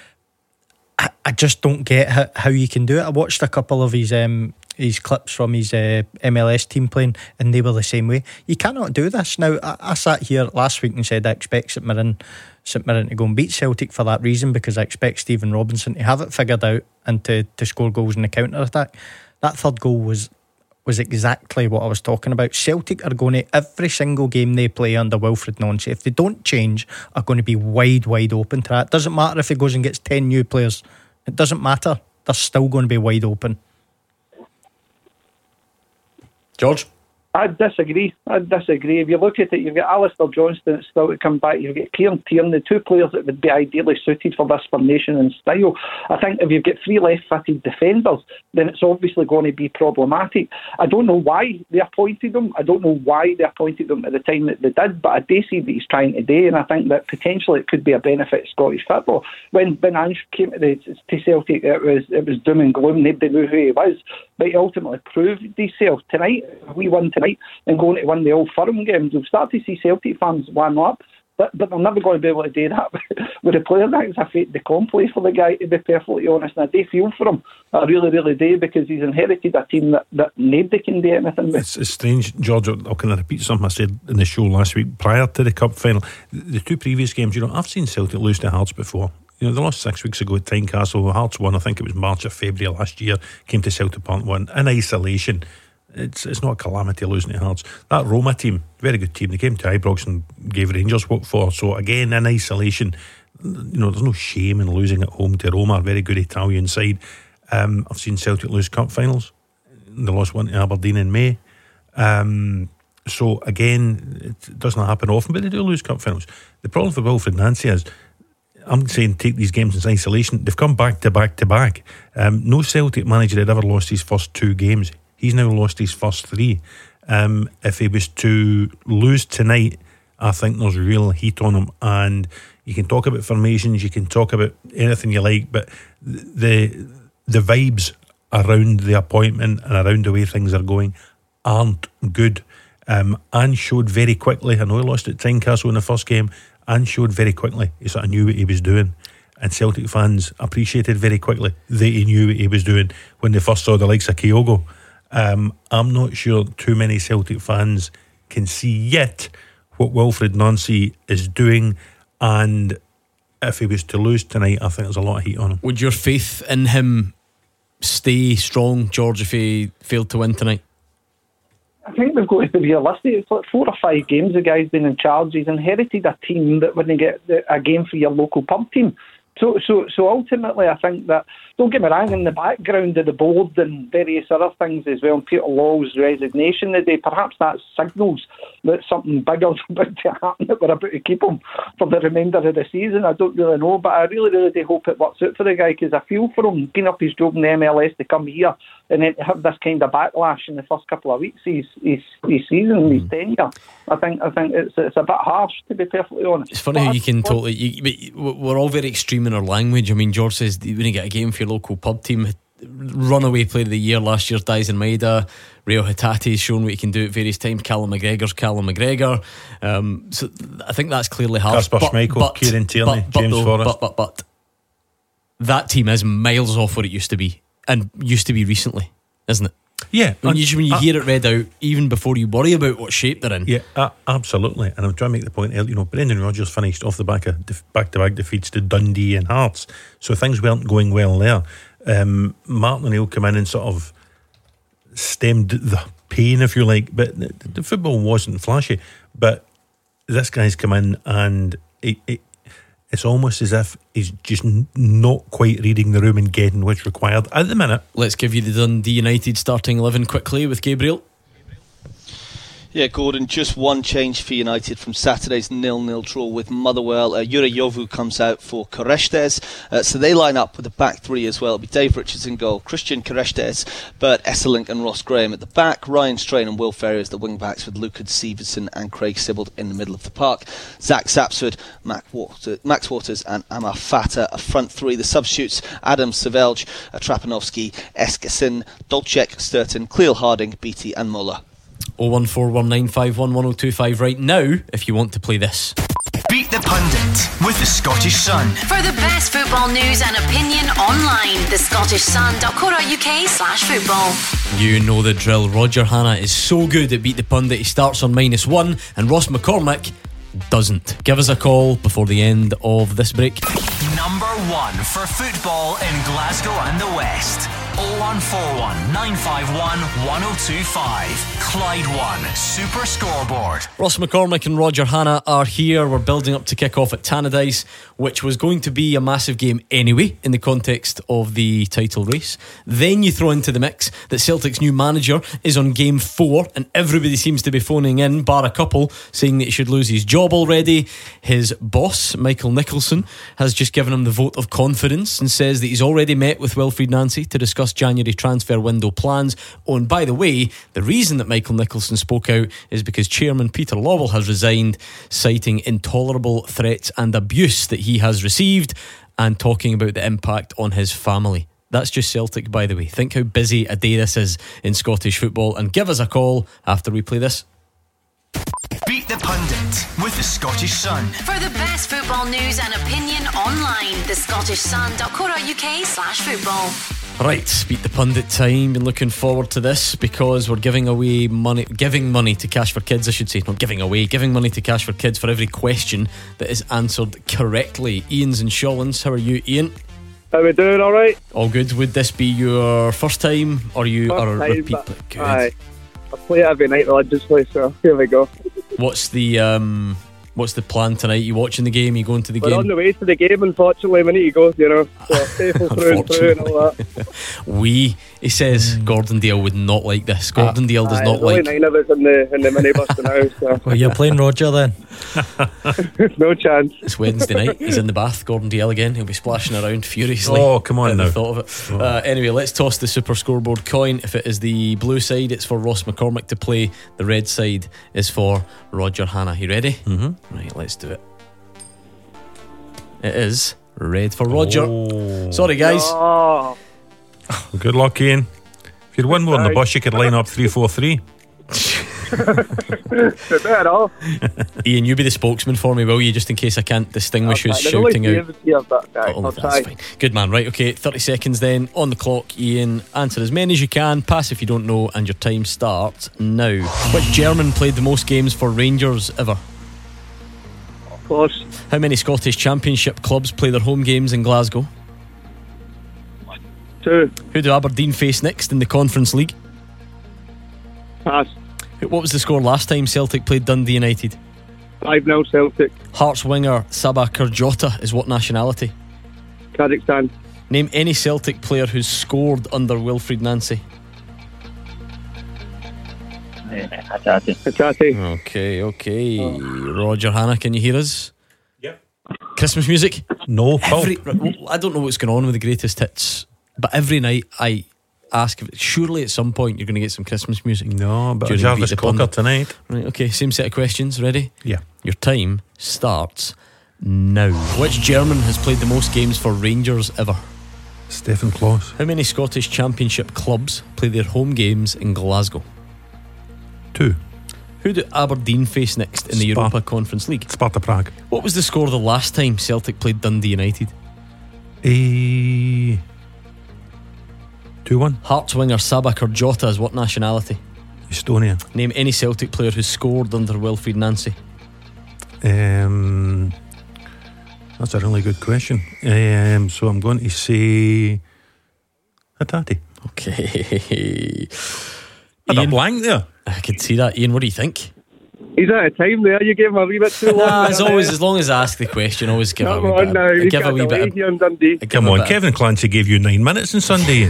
I, I just don't get how, how you can do it. I watched a couple of his um, his clips from his uh, M L S team playing, and they were the same way. You cannot do this. Now, I, I sat here last week and said I expect St Mirren St Mirren to go and beat Celtic for that reason, because I expect Stephen Robinson to have it figured out and to, to score goals in the counter-attack. That third goal was was exactly what I was talking about. Celtic are going to, every single game they play under Wilfried Nancy, if they don't change, are going to be wide, wide open to that. It doesn't matter if he goes and gets ten new players. It doesn't matter. They're still going to be wide open. George? I disagree. I disagree. If you look at it, you've got Alistair Johnston that's still to come back. You've got Kieran Tierney, two players that would be ideally suited for this formation and style. I think if you've got three left-footed defenders, then it's obviously going to be problematic. I don't know why they appointed them. I don't know why they appointed them at the time that they did, but I do see that he's trying today, and I think that potentially it could be a benefit to Scottish football. When when Ange came to, the, to Celtic, it was it was doom and gloom. Nobody knew who he was, but he ultimately proved himself. Tonight, if we won tonight and going to win the Old Firm games, we'll start to see Celtic fans one up, but, but they're never going to be able to do that with a player that is a fait accompli for the guy, to be perfectly honest. And I do feel for him, I really, really do, because he's inherited a team that, that nobody can do anything with. It's, it's strange, George. I'll kind of repeat something I said in the show last week prior to the Cup final. The two previous games, you know, I've seen Celtic lose to Hearts before. You know, they lost six weeks ago at Tynecastle. Hearts won, I think it was March or February last year, came to Celtic Park and won in isolation. It's it's not a calamity losing to Hearts. That Roma team, very good team. They came to Ibrox and gave Rangers what for. So again, in isolation, you know, there's no shame in losing at home to Roma, a very good Italian side. Um, I've seen Celtic lose cup finals. They lost one to Aberdeen in May. Um, so again, it doesn't happen often, but they do lose cup finals. The problem for Wilfried Nancy is, I'm saying take these games in isolation. They've come back to back to back. Um, no Celtic manager had ever lost his first two games. He's now lost his first three. Um, if he was to lose tonight, I think there's real heat on him. And you can talk about formations, you can talk about anything you like, but the the vibes around the appointment and around the way things are going aren't good. Um, and showed very quickly, I know he lost at Tynecastle in the first game, and showed very quickly he sort of knew what he was doing, and Celtic fans appreciated very quickly that he knew what he was doing when they first saw the likes of Kyogo. um, I'm not sure too many Celtic fans can see yet what Wilfried Nancy is doing, and if he was to lose tonight, I think there's a lot of heat on him. Would your faith in him stay strong, George, if he failed to win tonight? I think we've got to be realistic. It's like four or five games the guy's been in charge. He's inherited a team that wouldn't get a game for your local pub team. So, so, so ultimately, I think that, don't get me wrong, in the background of the board and various other things as well, Peter Lawwell's resignation today, perhaps that signals that something bigger's about to happen, that we're about to keep him for the remainder of the season. I don't really know, but I really, really do hope it works out for the guy, because I feel for him, giving up his job in the M L S to come here and then to have this kind of backlash in the first couple of weeks of his, his, his season, his tenure. I think I think it's it's a bit harsh, to be perfectly honest. It's funny but how you can totally you, we're all very extreme in our language. I mean, George says you wouldn't get a game for your local pub team. Runaway player of the year last year's Dyson Maeda. Rio Hitate's shown what he can do at various times. Callum McGregor's Callum McGregor. Um, so I think that's clearly harsh. Kasper Schmeichel, Kieran Tierney, but, but, James though, Forrest. But, but, but that team is miles off what it used to be, and used to be recently, isn't it? Yeah, when you, when you uh, hear it read out, even before you worry about what shape they're in. Yeah, uh, absolutely. And I'm trying to make the point, you know, Brendan Rodgers finished off the back of def- back-to-back defeats to Dundee and Hearts, so things weren't going well there. Um, Martin O'Neill came in and sort of stemmed the pain, if you like, but the, the football wasn't flashy. But this guy's come in and it, it, it's almost as if he's just n- not quite reading the room and getting what's required at the minute. Let's give you the Dundee United starting eleven quickly with Gabriel. Yeah, Gordon, just one change for United from Saturday's nil-nil draw with Motherwell. Uh, Yura Yovu comes out for Korestes. Uh, so they line up with a back three as well. It'll be Dave Richards in goal, Christian Korestes, Bert Esselink and Ross Graham at the back, Ryan Strain and Will Ferrier as the wing-backs, with Lukas Sivertsen and Craig Sibbald in the middle of the park. Zach Sapsford, Max Waters, Max Waters and Amar Fata, a front three. The substitutes, Adam Savelj, uh, Trapanovsky, Eskison, Dolcek, Sturton, Cleel Harding, Beattie and Muller. oh one four one nine five one one oh two five right now if you want to play this. Beat the Pundit with the Scottish Sun. For the best football news and opinion online, the scottish sun dot co dot uk slash football. You know the drill. Roger Hanna is so good at Beat the Pundit, he starts on minus one, and Ross McCormick doesn't. Give us a call before the end of this break. Number one for football in Glasgow and the West. oh one four one nine five one one oh two five. Clyde One Super Scoreboard. Ross McCormick and Roger Hanna are here. We're building up to kick off at Tannadice, which was going to be a massive game anyway in the context of the title race. Then you throw into the mix that Celtic's new manager is on game four, and everybody seems to be phoning in, bar a couple, saying that he should lose his job already. His boss, Michael Nicholson, has just given him the vote of confidence and says that he's already met with Wilfried Nancy to discuss January transfer window plans. Oh, and by the way, the reason that Michael Nicholson spoke out is because Chairman Peter Lawwell has resigned, citing intolerable threats and abuse that he has received, and talking about the impact on his family. That's just Celtic, by the way. Think how busy a day this is in Scottish football, and give us a call after we play this. Beat the Pundit with the Scottish Sun. For the best football news and opinion online, the scottish sun dot co dot uk slash football. Right, Beat the Pundit time. Been looking forward to this because we're giving away money, giving money to Cash for Kids, I should say. Not giving away, giving money to Cash for Kids for every question that is answered correctly. Ian's in Shawlands. How are you, Ian? How are we doing? All right. All good. Would this be your first time, or you First are a time, repeat? but- Good. Aye. I play it every night religiously, so here we go. What's the um, What's the plan tonight? You watching the game? You going to the We're game? on the way to the game, unfortunately. We need to go, you know. So faithful through and through and all that. We, he says, Gordondale would not like this. Gordondale does Aye, not there's only like. nine of us in the in the minibus now. So. Well, you're playing Roger then. No chance. It's Wednesday night. He's in the bath. Gordondale again. He'll be splashing around furiously. Oh, come on at now. the thought of it. Uh, anyway, let's toss the Super Scoreboard coin. If it is the blue side, it's for Ross McCormick to play. The red side is for Roger Hannah. You ready? Mm-hmm. Right, let's do it. It is red for Roger. Oh. Sorry, guys. Oh. Good luck, Ian. If you'd won more on the bus, you could line up three four three. Better off. Ian, you be the spokesman for me, will you? Just in case I can't distinguish who's There's only shouting three out. of us here, but, aye, Oh, I'll that's try. fine. Good man, right, okay, thirty seconds then on the clock. Ian, answer as many as you can, pass if you don't know, and your time starts now. Which German played the most games for Rangers ever? Of course. How many Scottish Championship clubs play their home games in Glasgow? Two. Who do Aberdeen face next in the Conference League? Pass. What was the score last time Celtic played Dundee United? five nil Celtic. Hearts winger Sabah Kurjota is what nationality? Kazakhstan. Name any Celtic player who's scored under Wilfried Nancy. Hatate. Hatate. Okay, okay. Roger Hannah, can you hear us? Yep. Christmas music? No, every, I don't know what's going on with the greatest hits, but every night I ask if surely at some point you're going to get some Christmas music. No, but during Jarvis Beat the Pun. Cocker tonight. Right, okay, same set of questions. Ready? Yeah. Your time starts now. Which German has played the most games for Rangers ever? Stefan Klos. How many Scottish Championship clubs play their home games in Glasgow? Two. Who do Aberdeen face next in the Spa- Europa Conference League? Sparta Prague. What was the score the last time Celtic played Dundee United? A two one. Hearts winger Sabah Kurjota is what nationality? Estonia. Name any Celtic player who scored under Wilfried Nancy. Um, that's a really good question. Um, so I'm going to say Hatate. Okay. Had a blank there. I could see that. Ian, what do you think? He's out of time there. You gave him a wee bit too long. Nah, as there, always, eh? as long as I ask the question, always give Come a wee on bit. now. Of, He's give a got wee the bit. lead Of, here in Dundee. give Come a on, bit- Kevin Clancy gave you nine minutes on Sunday.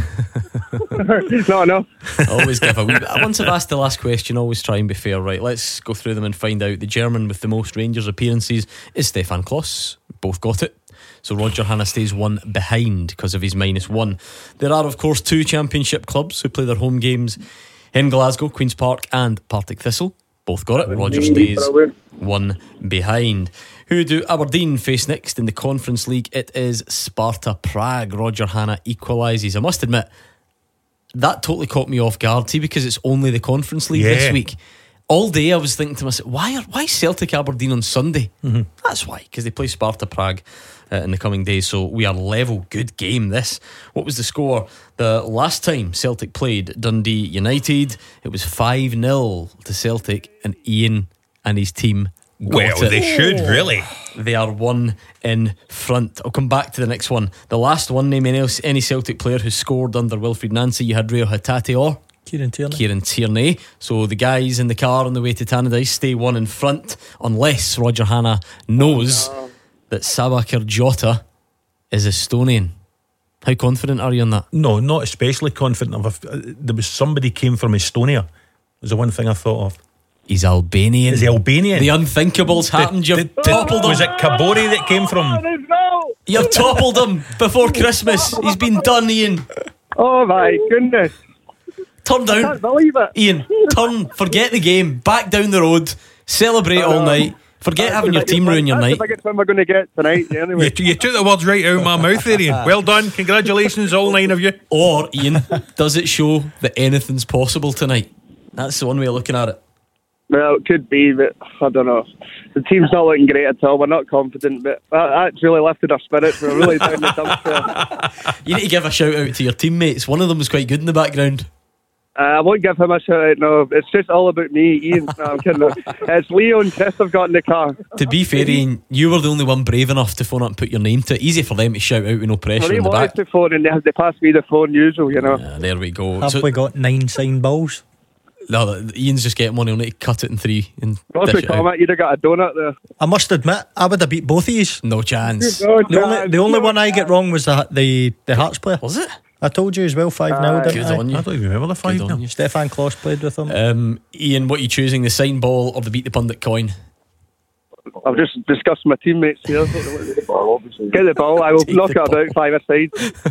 Not enough. Always give a wee bit. Once I've asked the last question, always try and be fair. Right, let's go through them and find out. The German with the most Rangers appearances is Stefan Klos. Both got it. So Roger Hannah stays one behind because of his minus one. There are, of course, two Championship clubs who play their home games in Glasgow, Queen's Park and Partick Thistle. Both got it. Roger stays one behind. Who do Aberdeen face next in the Conference League? It is Sparta Prague. Roger Hannah equalises. I must admit, that totally caught me off guard. See, because it's only the Conference League Yeah. this week. All day I was thinking to myself, why are why Celtic Aberdeen on Sunday? Mm-hmm. That's why, because they play Sparta Prague uh, in the coming days. So we are level. Good game this. What was the score the last time Celtic played Dundee United? It was five nil to Celtic, and Ian and his team got Well, it. they should, really. They are one in front. I'll come back to the next one. The last one, name any, any Celtic player who scored under Wilfried Nancy. You had Rio Hatate or Kieran Tierney. Kieran Tierney. So the guys in the car on the way to Tannadice stay one in front, unless Roger Hannah knows Oh, no. that Sabah Kurjota is Estonian. How confident are you on that? No, not especially confident of. A, there was somebody came from Estonia. Was the one thing I thought of. He's Albanian. Is he Albanian? The unthinkable's happened. You've Did- did- toppled him. Was it Kabori that came from? You've toppled him before Christmas. He's been done, Ian. Oh my goodness. Turn I down. can't believe it. Ian, turn. Forget the game. Back down the road. Celebrate all night. Forget having your team ruin your That's night. the biggest one we're going to get tonight. Anyway. You, you took the words right out of my mouth there, Ian. Well done. Congratulations, all nine of you. Or, Ian, does it show that anything's possible tonight? That's the one way of looking at it. Well, it could be, but I don't know. The team's not looking great at all. We're not confident, but that, that's really lifted our spirits. We're really down the dumps there. You need to give a shout out to your teammates. One of them was quite good in the background. Uh, I won't give him a shout out, no. It's just all about me, Ian. No, I'm kidding. It's Leo and Chris have got in the car. To be fair, Ian, you were the only one brave enough to phone up and put your name to it. Easy for them to shout out with no pressure Well, they in the wanted back. to phone and they, they passed me the phone usual, you know. Yeah, there we go. Have So- we got nine signed balls? No, Ian's just getting one. He'll need to cut it in three and What's dish the it out. comment? You'd have got a donut there. I must admit, I would have beat both of yous. No chance. No The only, chance. the only one I get wrong was the the, the Hearts player. Was it? I told you as well, five nil. Good didn't I? on you. I don't even remember the five Good on now. you. Stefan Kloss played with him. Um, Ian, what are you choosing? The sign ball or the beat the pundit coin? I've just discussed my teammates here. Get the ball. I will Take knock the it about five aside.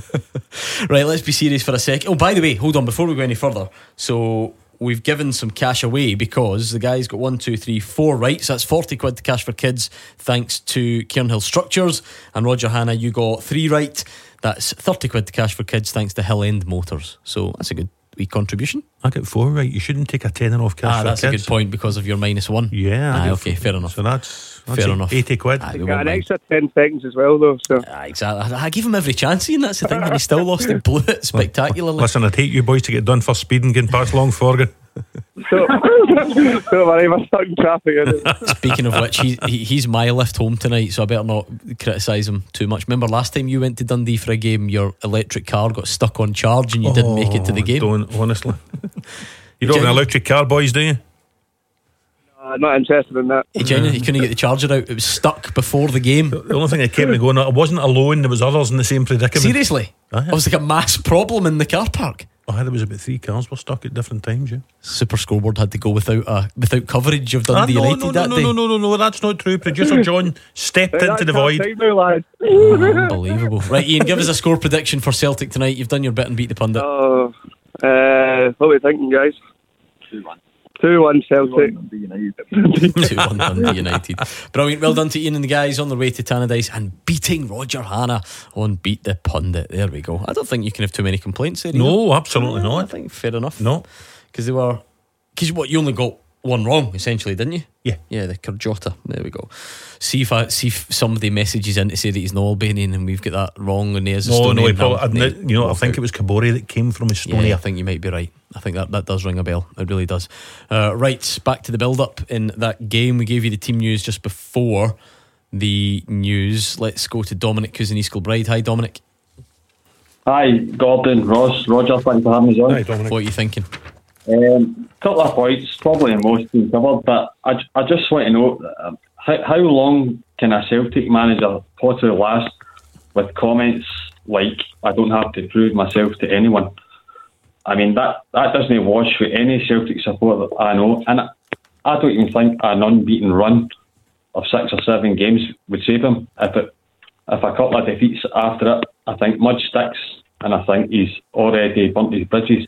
Right, let's be serious for a second. Oh, by the way, hold on before we go any further. So we've given some cash away because the guy's got one, two, three, four right. So that's forty quid to Cash for Kids, thanks to Cairnhill Structures. And Roger Hanna, you got three right. That's thirty quid to Cash for Kids, thanks to Hill End Motors. So that's a good wee contribution. I got four right. You shouldn't take a tenner off Cash Ah, for that's Kids. a good point because of your minus one. Yeah. I Ah, got okay, four. fair enough. So that's, that's Fair it, enough. eighty quid. Ah, we Got won't an mind. extra ten seconds as well, though. So Ah, exactly. I gave him every chance, Ian. That's the thing. And he still lost it. Blew it spectacularly. Listen, I'd hate you boys to get done for speeding getting past Long Forgan. don't, don't worry, we're stuck in traffic. Speaking of which, he, he he's my lift home tonight, so I better not criticise him too much. Remember last time you went to Dundee for a game, your electric car got stuck on charge and you didn't make it to the game. Don't, honestly. You don't have an electric car, boys, do you? I'm not interested in that. He genuinely he couldn't get the charger out. It was stuck before the game. The only thing that kept me going, I wasn't alone, there was others in the same predicament. Seriously? Aye. It was like a mass problem in the car park. Oh, there was about three cars were stuck at different times, yeah. Super Scoreboard had to go without a, without coverage of Dundee Ah, no, United no, no, that no, day. no, no, no, no, that's not true. Producer John stepped into the void. Unbelievable. Right, Ian, give us a score prediction for Celtic tonight. You've done your bit and beat the pundit. Oh, uh, what are we thinking, guys? two one. two one Celtic. two one Dundee United. Brilliant. Well done to Ian and the guys on their way to Tannadice and beating Roger Hanna on Beat the Pundit. There we go. I don't think you can have too many complaints there. No, absolutely no, not. I think fair enough. No. Because they were. Because what, you only got one wrong, essentially, didn't you? Yeah. Yeah, the Kurjota. There we go. See if I see if somebody messages in to say that he's no Albanian and we've got that wrong and there's a No, Stony. no, he and probably, I'm- I, you know, I think it was Kabori that came from Estonia. Yeah, I think you might be right. I think that, that does ring a bell. It really does. Uh, right, back to the build-up in that game. We gave you the team news just before the news. Let's go to Dominic, who's in East Kilbride. Hi, Dominic. Hi, Gordon, Ross, Roger, thanks for having us on. Hi, Dominic. What are you thinking? Um, couple of points, probably most been covered, but I, I just want to know uh, how, how long can a Celtic manager possibly last with comments like, I don't have to prove myself to anyone? I mean, that, that doesn't wash with any Celtic supporter that I know, and I, I don't even think an unbeaten run of six or seven games would save him. If it, if a couple of defeats after it, I think mud sticks, and I think he's already burnt his bridges.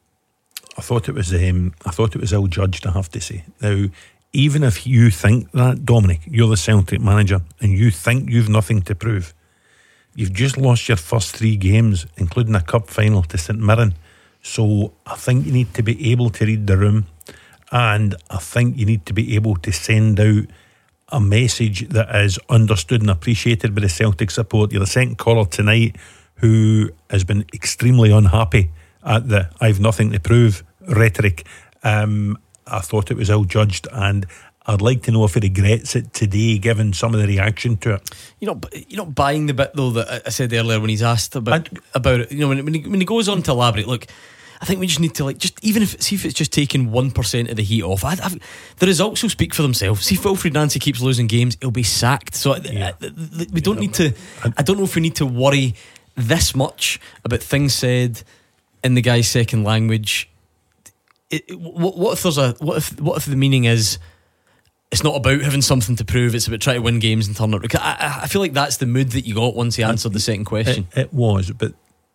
I thought it was um, I thought it was ill judged, I have to say. Now, even if you think that, Dominic, you're the Celtic manager and you think you've nothing to prove, you've just lost your first three games, including a cup final to St Mirren. So I think you need to be able to read the room, and I think you need to be able to send out a message that is understood and appreciated by the Celtic support. You're the second caller tonight who has been extremely unhappy at the I've nothing to prove rhetoric. Um, I thought it was ill judged, and I'd like to know if he regrets it today, given some of the reaction to it. You're not, you're not buying the bit though that I said earlier when he's asked about about it. You know, when, when, he, when he goes on to elaborate, look, I think we just need to like just even if see if it's just taking one percent of the heat off. I, I've, the results will speak for themselves. See if Wilfried Nancy keeps losing games, he'll be sacked. So yeah. I, I, we don't need to. I don't know if we need to worry this much about things said in the guy's second language. It, it, what, what if there's a what if what if the meaning is it's not about having something to prove, it's about trying to win games and turn it. I, I feel like that's the mood that you got once he answered the second question. It, it was, but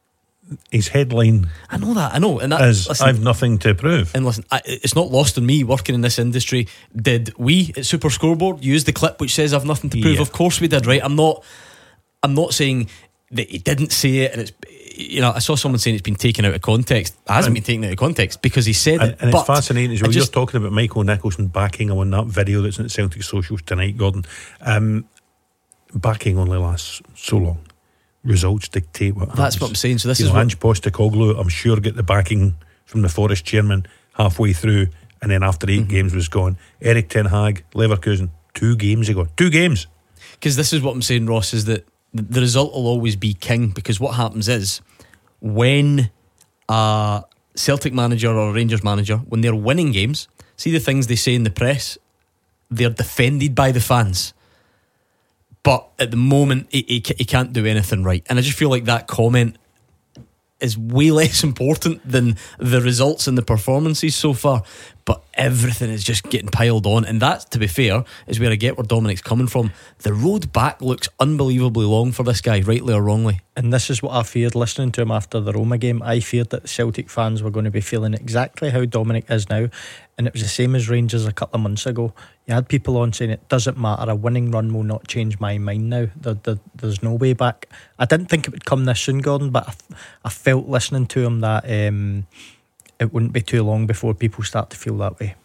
his headline I know that I know and that, is listen, I've nothing to prove. and listen, I, it's not lost on me working in this industry. Did we at Super Scoreboard use the clip which says I've nothing to prove? Yeah. Of course we did, right? I'm not I'm not saying that he didn't say it and it's, you know, I saw someone saying it's been taken out of context. It hasn't been taken out of context because he said And, it. and but it's fascinating as well. I just- You're talking about Michael Nicholson backing him on that video that's in Celtic socials tonight, Gordon. Um, backing only lasts so long. Results dictate what happens. That's what I'm saying. So this you is know, what- Ange Postecoglou, I'm sure, get the backing from the Forest chairman halfway through, and then after eight Mm-hmm. games was gone. Eric Ten Hag, Leverkusen, two games ago. Two games. Because this is what I'm saying, Ross, is that the, the result will always be king. Because what happens is when a Celtic manager or Rangers manager, when they're winning games, see the things they say in the press, they're defended by the fans. But at the moment, he, he, he can't do anything right. And I just feel like that comment is way less important than the results and the performances so far. But everything is just getting piled on. And that, to be fair, is where I get where Dominic's coming from. The road back looks unbelievably long for this guy, rightly or wrongly. And this is what I feared listening to him after the Roma game. I feared that the Celtic fans were going to be feeling exactly how Dominic is now. And it was the same as Rangers a couple of months ago. You had people on saying it doesn't matter, a winning run will not change my mind now. There, there, there's no way back. I didn't think it would come this soon, Gordon, but I, I felt listening to him that um, it wouldn't be too long before people start to feel that way.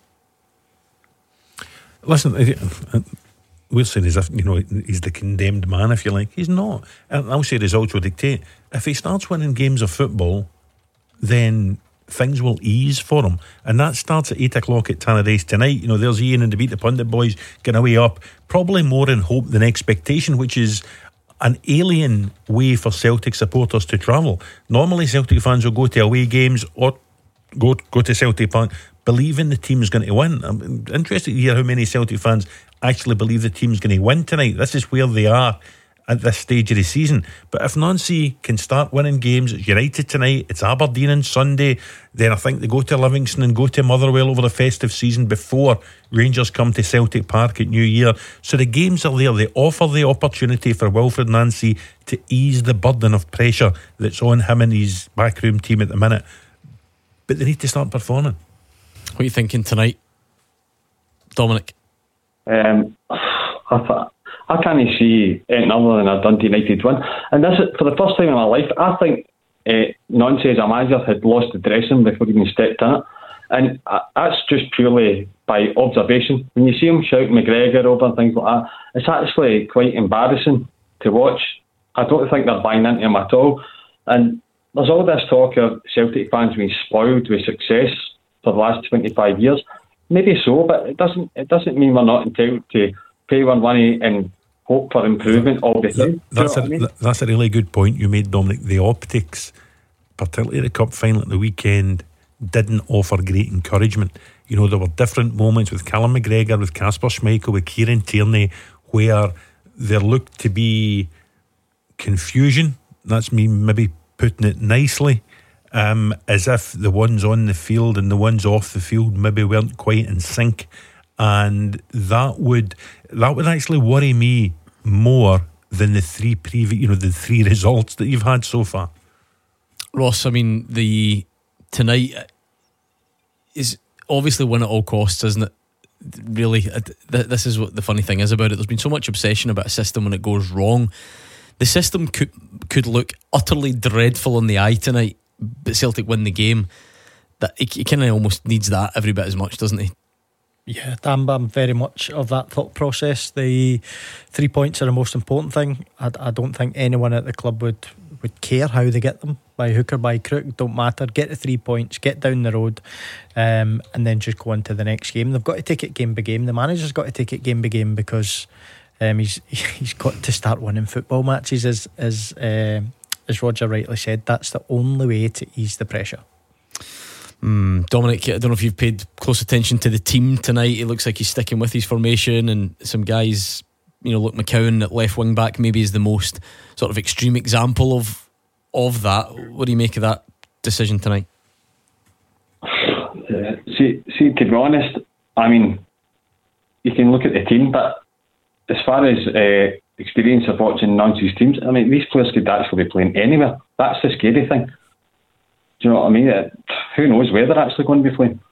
Listen, we'll say as if, you know, he's the condemned man, if you like. He's not. And I'll say results will dictate. If he starts winning games of football, then things will ease for him, and that starts at eight o'clock at Tannadice tonight. You know, there's Ian and the Beat the Pundit boys getting away up, probably more in hope than expectation, which is an alien way for Celtic supporters to travel. Normally Celtic fans will go to away games or go go to Celtic Park believing the team's going to win. I'm interested to hear how many Celtic fans actually believe the team's going to win tonight. This is where they are at this stage of the season. But if Nancy can start winning games, it's United tonight, it's Aberdeen on Sunday, then I think they go to Livingston and go to Motherwell over the festive season before Rangers come to Celtic Park at New Year. So the games are there. They offer the opportunity for Wilfred Nancy to ease the burden of pressure that's on him and his backroom team at the minute. But they need to start performing. What are you thinking tonight, Dominic? Um, I thought I can't see anything other than a Dundee United win. And this is, for the first time in my life, I think uh, Nancy as a manager had lost the dressing before he even stepped in it. And uh, that's just purely by observation. When you see him shout McGregor over and things like that, it's actually quite embarrassing to watch. I don't think they're buying into him at all. And there's all this talk of Celtic fans being spoiled with success for the last twenty-five years. Maybe so, but it doesn't it doesn't mean we're not entitled to pay our money and hope for improvement all the time. That's, a, I mean? that's a really good point you made, Dominic. The optics, particularly the cup final at the weekend, didn't offer great encouragement. You know, there were different moments with Callum McGregor, with Kasper Schmeichel, with Kieran Tierney, where there looked to be confusion. That's me maybe putting it nicely. Um, as if the ones on the field and the ones off the field maybe weren't quite in sync. And that would that would actually worry me more than the three previous, you know, the three results that you've had so far. Ross, I mean, the tonight is obviously win at all costs, isn't it? Really, this is what the funny thing is about it. There's been so much obsession about a system when it goes wrong. The system could could look utterly dreadful in the eye tonight, but Celtic win the game. That he, he kind of almost needs that every bit as much, doesn't he? Yeah, I'm, I'm very much of that thought process. The three points are the most important thing. I, I don't think anyone at the club would, would care how they get them, by hook or by crook. Don't matter. Get the three points, get down the road, um, and then just go on to the next game. They've got to take it game by game. The manager's got to take it game by game because um, he's he's got to start winning football matches. As as uh, as Roger rightly said, that's the only way to ease the pressure. Mm, Dominic, I don't know if you've paid close attention to the team tonight. It looks like he's sticking with his formation, and some guys, you know, look, McCowan at left wing back maybe is the most sort of extreme example of of that. What do you make of that decision tonight? Uh, see, see, to be honest, I mean, you can look at the team, but as far as uh, experience of watching Nancy's teams, I mean, these players could actually be playing anywhere. That's the scary thing. Do you know what I mean? Uh, who knows where they're actually going to be playing?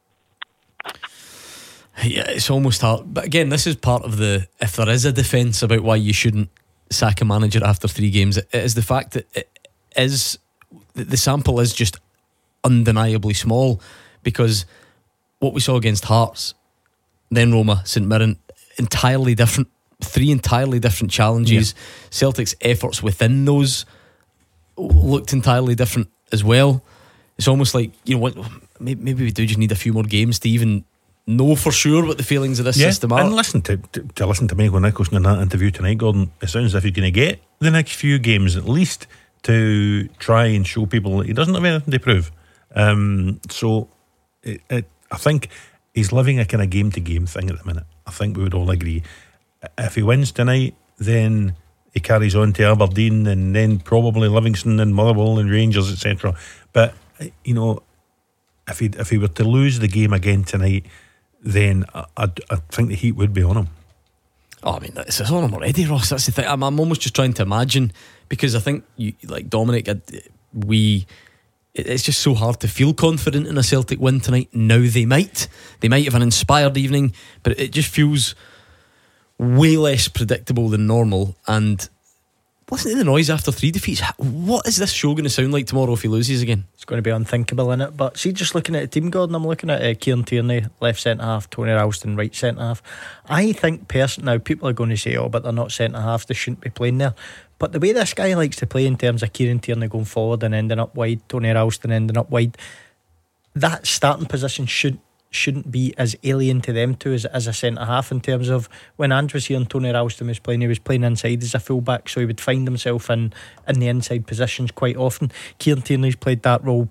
Yeah, it's almost hard. But again, this is part of the, if there is a defence about why you shouldn't sack a manager after three games, it is the fact that it is, the sample is just undeniably small, because what we saw against Hearts, then Roma, St Mirren, entirely different, three entirely different challenges. Yeah. Celtic's efforts within those looked entirely different as well. It's almost like, you know what, maybe we do just need a few more games to even know for sure what the feelings of this yeah, system are. And listen to, to, to listen to Michael Nicholson in that interview tonight, Gordon, it sounds as if he's going to get the next few games at least to try and show people that he doesn't have anything to prove. Um, so it, it, I think he's living a kind of game to game thing at the minute. I think we would all agree. If he wins tonight, then he carries on to Aberdeen and then probably Livingston and Motherwell and Rangers, et cetera. But you know, if he if he were to lose the game again tonight, then I, I, I think the heat would be on him. Oh, I mean, it's on him already, Ross. That's the thing. I'm, I'm almost just trying to imagine, because I think you, like Dominic, we. It's just so hard to feel confident in a Celtic win tonight. Now they might, they might have an inspired evening, but it just feels way less predictable than normal. And listen to the noise after three defeats. What is this show going to sound like tomorrow if he loses again? It's going to be unthinkable, innit? But see, just looking at the team, Gordon, I'm looking at uh, Kieran Tierney, left centre half, Tony Ralston, right centre half. I think person now people are going to say, oh, but they're not centre halves, they shouldn't be playing there. But the way this guy likes to play in terms of Kieran Tierney going forward and ending up wide, Tony Ralston ending up wide, that starting position should shouldn't be as alien to them two as, as a centre half. In terms of when Ange was here and Tony Ralston was playing, he was playing inside as a full back, so he would find himself in, in the inside positions quite often. Kieran Tierney's played that role,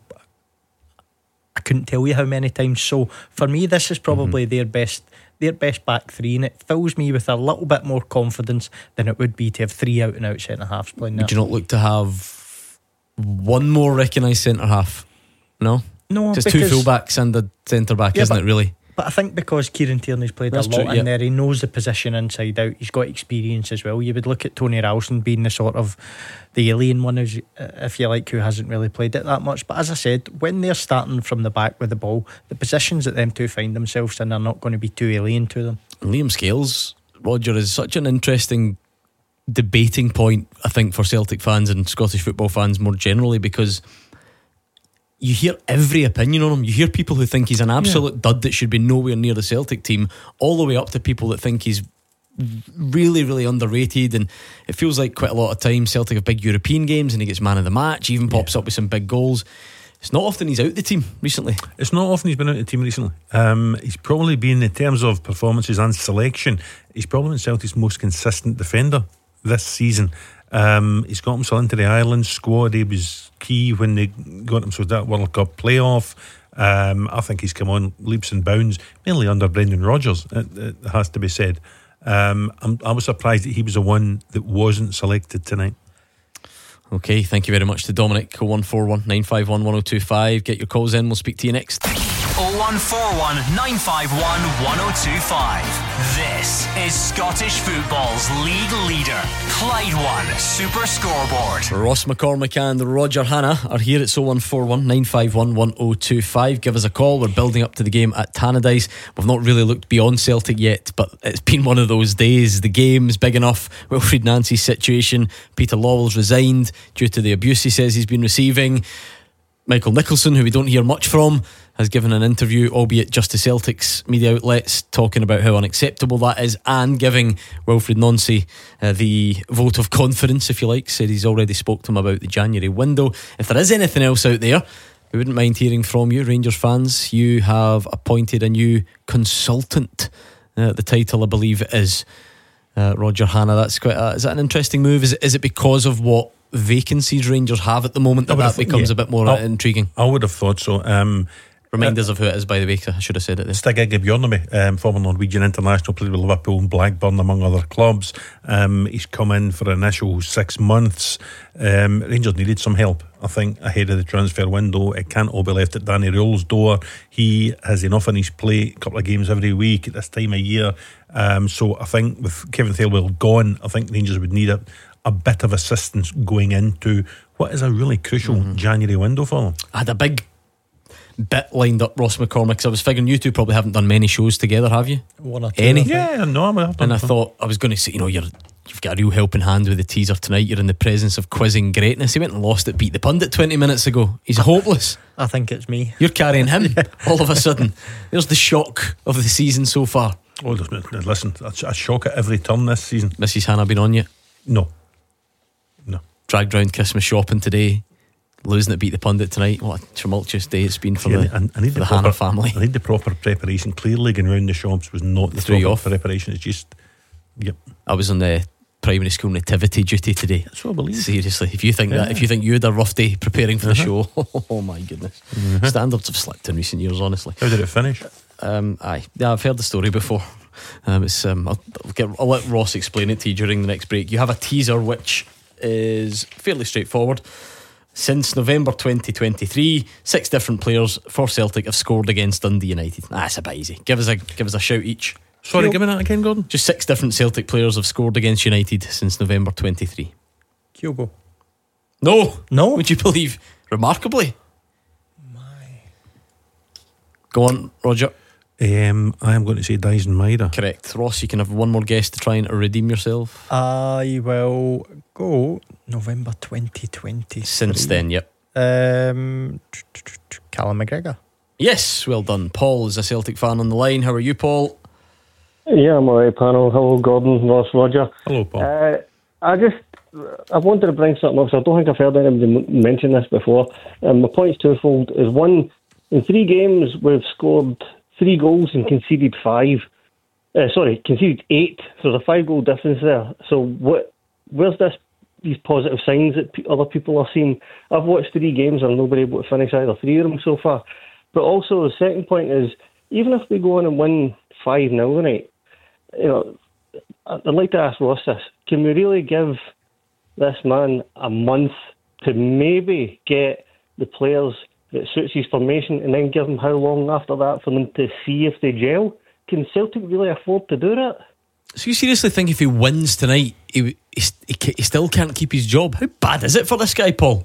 I couldn't tell you how many times. So for me, this is probably mm-hmm. their best their best back three, and it fills me with a little bit more confidence than it would be to have three out and out centre halves playing there. Would you not look to have one more recognised centre half? No? No, just two full backs and a centre back, yeah, isn't but, it really? But I think because Kieran Tierney's played That's a lot true, in yeah. there, he knows the position inside out, he's got experience as well. You would look at Tony Ralston being the sort of the alien one, if you like, who hasn't really played it that much. But as I said, when they're starting from the back with the ball, the positions that them two find themselves in are not going to be too alien to them. Liam Scales, Roger, is such an interesting debating point, I think, for Celtic fans and Scottish football fans more generally, because you hear every opinion on him. You hear people who think he's an absolute yeah. dud that should be nowhere near the Celtic team, all the way up to people that think he's really, really underrated. And it feels like quite a lot of times Celtic have big European games and he gets man of the match, even pops yeah. up with some big goals. It's not often he's out the team recently. It's not often he's been out the team recently. Um, he's probably been, in terms of performances and selection, he's probably been Celtic's most consistent defender this season. Um, he's got himself into the Ireland squad. He was key when they got him to that World Cup playoff. Um, I think he's come on leaps and bounds, mainly under Brendan Rodgers, it, it has to be said. Um, I'm, I was surprised that he was the one that wasn't selected tonight. Okay, thank you very much to Dominic. oh one four one, nine five one, one oh two five. Get your calls in, we'll speak to you next. oh one four one, nine five one, one oh two five. This is Scottish football's league leader, Clyde One Super Scoreboard. Ross McCormick and Roger Hanna are here. It's oh one four one, nine five one, one oh two five. Give us a call. We're building up to the game at Tannadice. We've not really looked beyond Celtic yet, but it's been one of those days. The game's big enough. Wilfried Nancy's situation. Peter Lawwell's resigned due to the abuse he says he's been receiving. Michael Nicholson, who we don't hear much from, has given an interview, albeit just to Celtic's media outlets, talking about how unacceptable that is and giving Wilfried Nancy uh, the vote of confidence, if you like. Said he's already spoke to him about the January window. If there is anything else out there, we wouldn't mind hearing from you, Rangers fans. You have appointed a new consultant. Uh, the title, I believe, it is uh, Roger Hanna. That's quite. A, is that an interesting move? Is it, is it because of what vacancies Rangers have at the moment that that becomes yeah. a bit more I, intriguing? I would have thought so. Um, Remind us of who it is, by the way, I should have said it there. Stig Igge Bjornemy, um, former Norwegian international, played with Liverpool and Blackburn among other clubs. Um, he's come in for an initial six months. Um, Rangers needed some help, I think, ahead of the transfer window. It can't all be left at Danny Rioul's door. He has enough on his plate, a couple of games every week at this time of year. Um, so I think with Kevin Thelwell gone, I think Rangers would need a, a bit of assistance going into what is a really crucial mm-hmm. January window for them. I had a big bit lined up, Ross McCormick, because I was figuring you two probably haven't done many shows together, have you? One or two. Any? Yeah, no, I'm I've done And I thought I was going to say, you know, you're you've got a real helping hand with the teaser tonight. You're in the presence of quizzing greatness. He went and lost it, beat the pundit twenty minutes ago. He's hopeless. I think it's me. You're carrying him yeah. all of a sudden. There's the shock of the season so far. Oh, listen, a shock at every turn this season. Missus Hannah been on you? No. No. Dragged round Christmas shopping today. Losing it, beat the pundit tonight. What a tumultuous day it's been for See, the, I, I need for the, the proper, Hannah family. I need the proper preparation. Clearly going round the shops was not the proper off. preparation. It's just, yep. I was on the primary school nativity duty today. That's what I believe. Seriously, if you think Yeah. that, if you think you had a rough day preparing for Uh-huh. the show, oh my goodness, Mhm. standards have slipped in recent years. Honestly, How did it finish? Um, aye, yeah, I've heard the story before. Um, it's um, I'll, I'll, get, I'll let Ross explain it to you during the next break. You have a teaser which is fairly straightforward. Since November twenty twenty-three, six different players for Celtic have scored against Dundee United. Ah, it's a bit easy. Give us a give us a shout each. Sorry, give me that again, Gordon. Just six different Celtic players have scored against United since November twenty-three. Kyogo. No, no. Would you believe? Remarkably. Go on, Roger. Um, I am going to say Dyson Maida. Correct. Ross, you can have one more guess to try and redeem yourself. I will go November twenty twenty. Since then, yep. Um, Callum McGregor. Yes, well done. Paul is a Celtic fan on the line. How are you, Paul? Yeah, I'm alright, panel. Hello, Gordon, Ross, Roger. Hello, Paul. Uh, I just, I wanted to bring something up, so I don't think I've heard anybody m- mention this before. Um, my point's twofold. Is one, in three games we've scored three goals and conceded five. Uh, sorry, conceded eight. So there's a five goal difference there. So what? Where's this? These positive signs that pe- other people are seeing? I've watched three games and nobody able to finish either three of them so far. But also the second point is, even if we go on and win five nil tonight, you know, I'd like to ask Ross this: can we really give this man a month to maybe get the players that suits his formation, and then give him how long after that for them to see if they gel? Can Celtic really afford to do that? So you seriously think if he wins tonight, he, he, he, he still can't keep his job? How bad is it for this guy, Paul?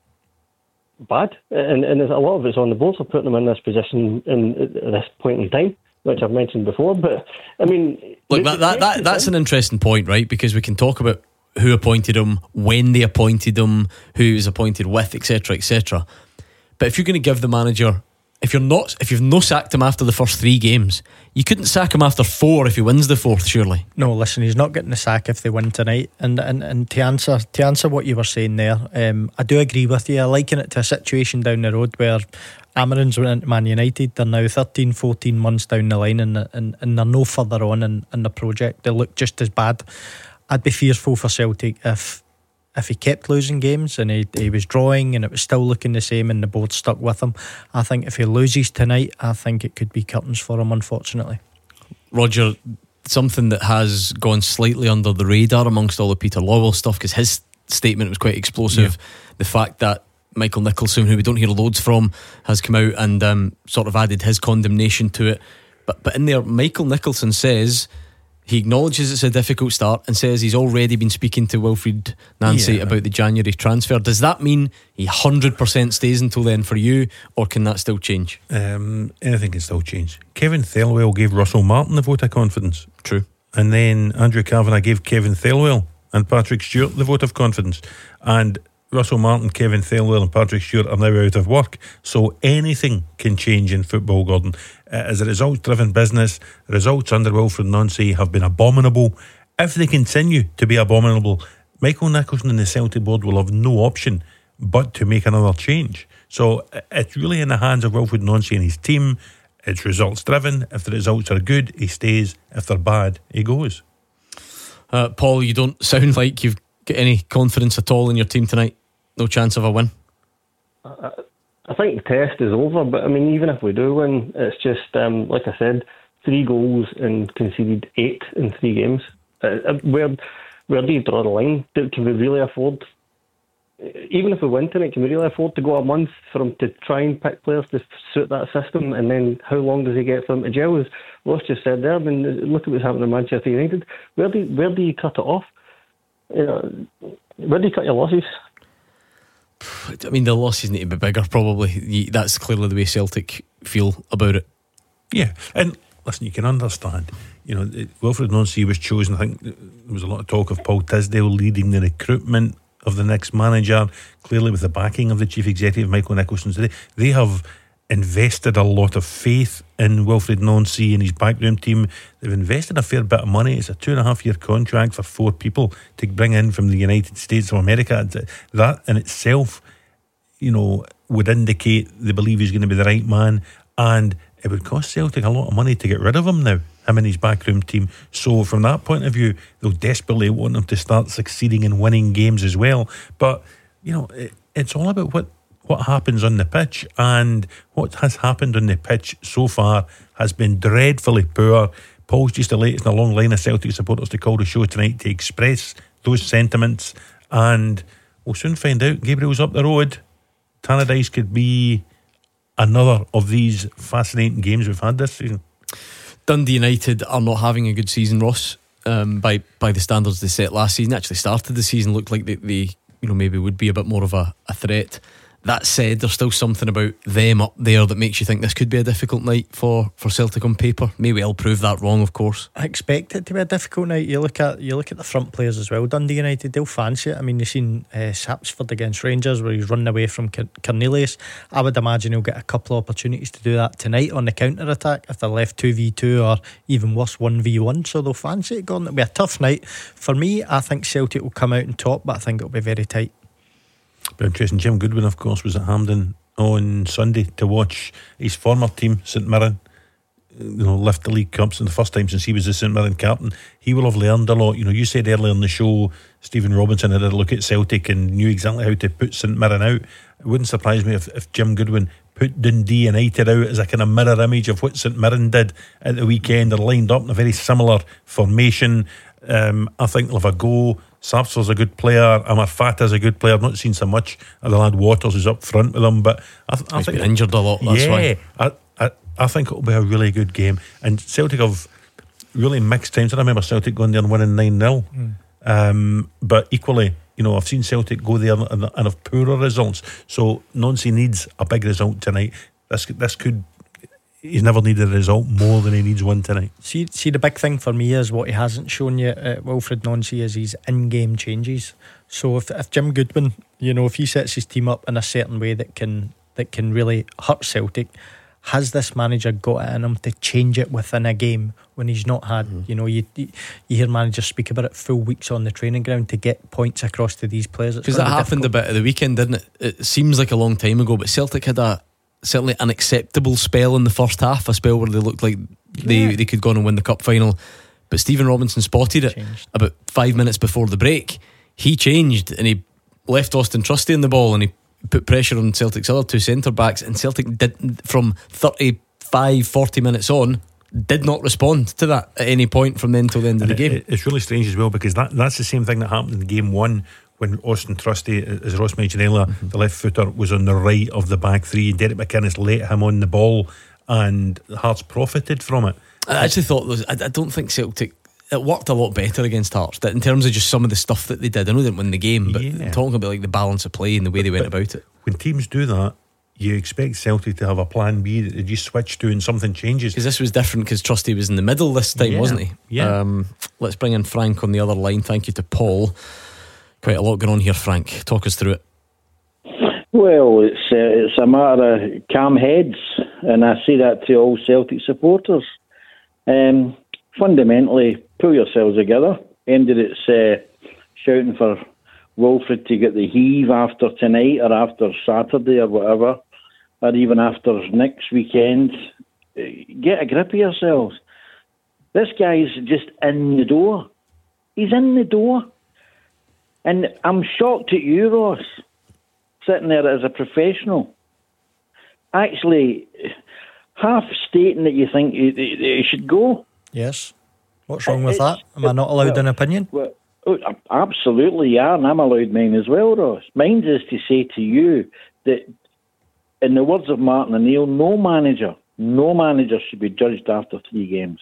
Bad, and and there's a lot of it's on the board for putting them in this position in, at this point in time, which I've mentioned before. But I mean, Look, that, that, that that's an interesting point, right? Because we can talk about who appointed him, when they appointed him, who he was appointed with, etc, etc. But if you're going to give the manager, if you're not, if you've no sacked him after the first three games, you couldn't sack him after four if he wins the fourth, surely. No, listen, he's not getting the sack if they win tonight. And and, and to answer to answer what you were saying there, um, I do agree with you. I liken it to a situation down the road where Amarin's went into Man United. They're now thirteen, fourteen months down the line, and and, and they're no further on in, in the project. They look just as bad. I'd be fearful for Celtic if if he kept losing games and he, he was drawing and it was still looking the same and the board stuck with him. I think if he loses tonight, I think it could be curtains for him, unfortunately. Roger, something that has gone slightly under the radar amongst all the Peter Lawwell stuff, because his statement was quite explosive. Yeah. The fact that Michael Nicholson, who we don't hear loads from, has come out and um, sort of added his condemnation to it. But but in there, Michael Nicholson says he acknowledges it's a difficult start and says he's already been speaking to Wilfried Nancy Yeah. about the January transfer. Does that mean he one hundred percent stays until then for you, or can that still change? Um, anything can still change. Kevin Thelwell gave Russell Martin the vote of confidence. True. And then Andrew Kavanagh gave Kevin Thelwell and Patrick Stewart the vote of confidence. And Russell Martin, Kevin Thelwell and Patrick Stewart are now out of work. So anything can change in football, Gordon. Uh, as a results-driven business, results under Wilfried Nancy have been abominable. If they continue to be abominable, Michael Nicholson and the Celtic board will have no option but to make another change. So uh, it's really in the hands of Wilfried Nancy and his team. It's results-driven. If the results are good, he stays. If they're bad, he goes. Uh, Paul, you don't sound like you've got any confidence at all in your team tonight. No chance of a win. I, I think the test is over, but I mean, even if we do win, it's just, um, like I said, three goals and conceded eight in three games. Uh, where, where do you draw the line? Do, can we really afford, even if we win tonight, can we really afford to go a month for him to try and pick players to suit that system? And then how long does he get for them to gel? As Ross just said there, I mean, look at what's happening to Manchester United. Where do, where do you cut it off? You know, where do you cut your losses? I mean, the losses need to be bigger, probably. That's clearly the way Celtic feel about it. Yeah, and listen, you can understand. You know, Wilfried Nancy was chosen. I think there was a lot of talk of Paul Tisdale leading the recruitment of the next manager, clearly with the backing of the chief executive, Michael Nicholson. So they, they have invested a lot of faith in Wilfried Nancy and his backroom team. They've invested a fair bit of money. It's a two and a half year contract for four people to bring in from the United States of America. That in itself, you know, would indicate they believe he's going to be the right man, and it would cost Celtic a lot of money to get rid of him now. him and his backroom team. So from that point of view, they'll desperately want him to start succeeding in winning games as well. But, you know, it, it's all about what, what happens on the pitch, and what has happened on the pitch so far has been dreadfully poor. Paul's just the latest in a long line of Celtic supporters to call the show tonight to express those sentiments, and we'll soon find out. Gabriel's up the road. Tannadice could be another of these fascinating games we've had this season. Dundee United are not having a good season, Ross, um, by by the standards they set last season. Actually started the season, looked like they, they you know maybe would be a bit more of a, a threat. That said, there's still something about them up there that makes you think this could be a difficult night for, for Celtic on paper. Maybe I'll prove that wrong, of course. I expect it to be a difficult night. You look at you look at the front players as well. Dundee United, they'll fancy it. I mean, you've seen uh, Sapsford against Rangers where he's running away from Cornelius. I would imagine he'll get a couple of opportunities to do that tonight on the counter-attack if they're left two v two or even worse one v one. So they'll fancy it going. It'll be a tough night. For me, I think Celtic will come out on top, but I think it'll be very tight. But interesting. Jim Goodwin, of course, was at Hampden on Sunday to watch his former team, St Mirren, you know, lift the League Cups, and the first time since he was the St Mirren captain. He will have learned a lot. You know, you said earlier in the show Stephen Robinson had a look at Celtic and knew exactly how to put St Mirren out. It wouldn't surprise me if, if Jim Goodwin put Dundee United out as a kind of mirror image of what St Mirren did at the weekend. They're lined up in a very similar formation. Um, I think they'll have a go. Sapsford's a good player. Amar Fatah's a good player. I've not seen so much of the lad Waters who's up front with them, but I, th- I He's think been injured a lot. That's yeah, why. I, I, I think it'll be a really good game. And Celtic have really mixed times. I remember Celtic going there and winning nine nil. Mm. Um, but equally, you know, I've seen Celtic go there and, and have poorer results. So Nonsi needs a big result tonight. This this could. He's never needed a result more than he needs one tonight. See, see, the big thing for me is what he hasn't shown yet, uh, Wilfred Nonsi, is his in-game changes. So if if Jim Goodwin, you know, if he sets his team up in a certain way that can that can really hurt Celtic, has this manager got it in him to change it within a game when he's not had, mm. you know, you you hear managers speak about it, full weeks on the training ground to get points across to these players? Because that happened difficult. a bit at the weekend, didn't it? It seems like a long time ago, but Celtic had a certainly an acceptable spell in the first half, a spell where they looked like they, yeah. they could go on and win the cup final. But Stephen Robinson spotted it changed. About five minutes before the break. He changed and he left Austin Trusty in the ball and he put pressure on Celtic's other two centre backs, and Celtic did, from thirty-five, forty minutes on, did not respond to that at any point from then till the end of and the it, game. It's really strange as well, because that, that's the same thing that happened in game one when Austin Trusty, as Ross mentioned earlier, mm-hmm. the left footer was on the right of the back three, and Derek McInnes let him on the ball, and Hearts profited from it. I actually thought those, I, I don't think Celtic, it worked a lot better against Hearts, that in terms of just some of the stuff that they did. I know they didn't win the game, but yeah. talking about like the balance of play and the way they went but about it. When teams do that, you expect Celtic to have a plan B that they just switch to and something changes. Because this was different because Trusty was in the middle this time, yeah. wasn't he? Yeah. Um, let's bring in Frank on the other line. Thank you to Paul. Quite a lot going on here, Frank. Talk us through it. Well, it's uh, it's a matter of calm heads, and I say that to all Celtic supporters. Um, fundamentally, pull yourselves together. Ended it's uh, shouting for Wilfred to get the heave after tonight or after Saturday or whatever, or even after next weekend. Get a grip of yourselves. This guy's just in the door. He's in the door. And I'm shocked at you, Ross, sitting there as a professional, actually half stating that you think you, you should go. Yes. What's wrong with it's, that? Am I not allowed well, an opinion? Well, absolutely, yeah, and I'm allowed mine as well, Ross. Mine is to say to you that, in the words of Martin O'Neill, no manager, no manager should be judged after three games.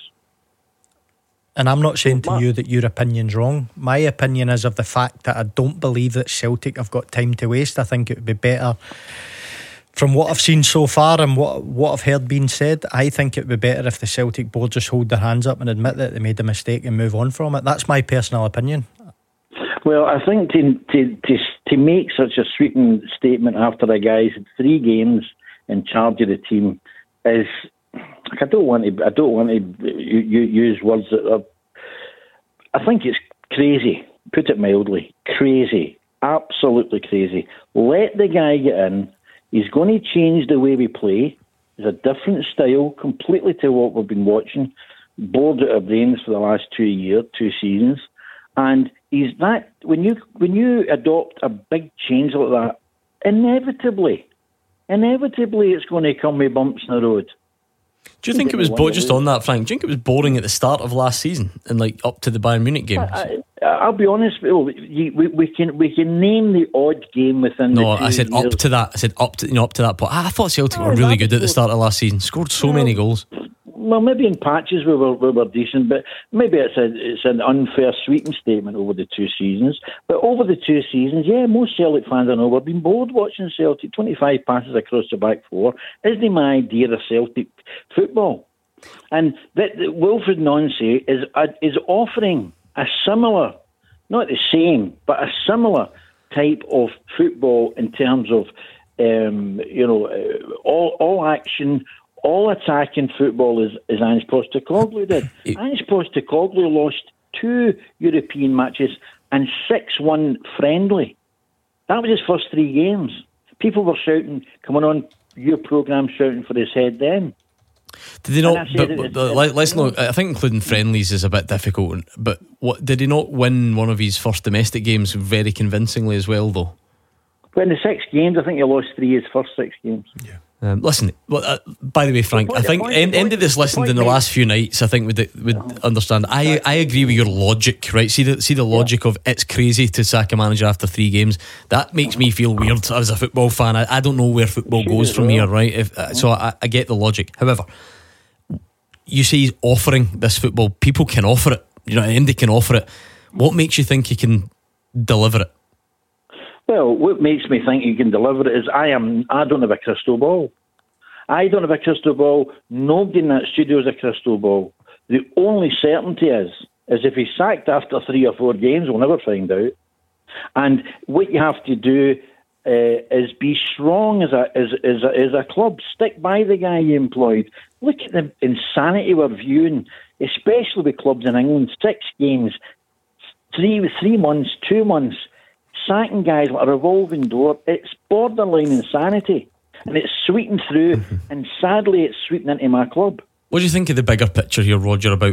And I'm not saying to you that your opinion's wrong. My opinion is of the fact that I don't believe that Celtic have got time to waste. I think it would be better, from what I've seen so far and what what I've heard being said, I think it would be better if the Celtic board just hold their hands up and admit that they made a mistake and move on from it. That's my personal opinion. Well, I think to to to, to make such a sweeping statement after a guy's had three games in charge of the team is, I don't want to. I don't want to use words that are. I think it's crazy. Put it mildly, crazy, absolutely crazy. Let the guy get in. He's going to change the way we play. It's a different style, completely to what we've been watching. bored out of brains for the last two years, two seasons, and he's that. When you when you adopt a big change like that, inevitably, inevitably, it's going to come with bumps in the road. Do you think it was bo- just on that, Frank? Do you think it was boring at the start of last season and like up to the Bayern Munich game? I, I, I'll be honest. We, we, we can we can name the odd game within. No, the two I said years. up to that. I said up to you know up to that point. I thought Celtic Oh, were really that good at the was- start of last season. Scored so Well, many goals. Well, maybe in patches we were we were decent, but maybe it's a it's an unfair sweeping statement over the two seasons. But over the two seasons, yeah, most Celtic fans I know have been bored watching Celtic. twenty-five passes across the back four isn't my idea of Celtic football. And that, that Wilfried Nancy is uh, is offering a similar, not the same, but a similar type of football in terms of um, you know uh, all all action. All attacking football is, is Ange Postecoglou did. Ange Postecoglou lost two European matches and six one friendly. That was his first three games. People were shouting, coming on your programme shouting for his head then. Did they And not? I said But, it but, is- but let- let's not. I think including friendlies is a bit difficult. But what did he not win one of his first domestic games very convincingly as well, though? But in the six games, I think he lost three of his first six games. Yeah. Um, listen, well, uh, by the way, Frank, The point- I think the point- any the anybody that's point- listened the in the point last few nights, I think would would understand. I I agree with your logic, right? See the see the logic of it's crazy to sack a manager after three games. That makes me feel weird as a football fan. I, I don't know where football Sure goes as from well. here, right? If, uh, so I, I get the logic. However, you say he's offering this football. People can offer it. You know, anybody can offer it. What makes you think he can deliver it? Well, what makes me think he can deliver it is I am. I don't have a crystal ball. I don't have a crystal ball. Nobody in that studio has a crystal ball. The only certainty is, is if he's sacked after three or four games, we'll never find out. And what you have to do uh, is be strong as a as, as a as a club. Stick by the guy you employed. Look at the insanity we're viewing, especially with clubs in England. Six games, three three months, two months, sacking guys like a revolving door. It's borderline insanity. And it's sweeping through, mm-hmm. and sadly, it's sweeping into my club. What do you think of the bigger picture here, Roger, about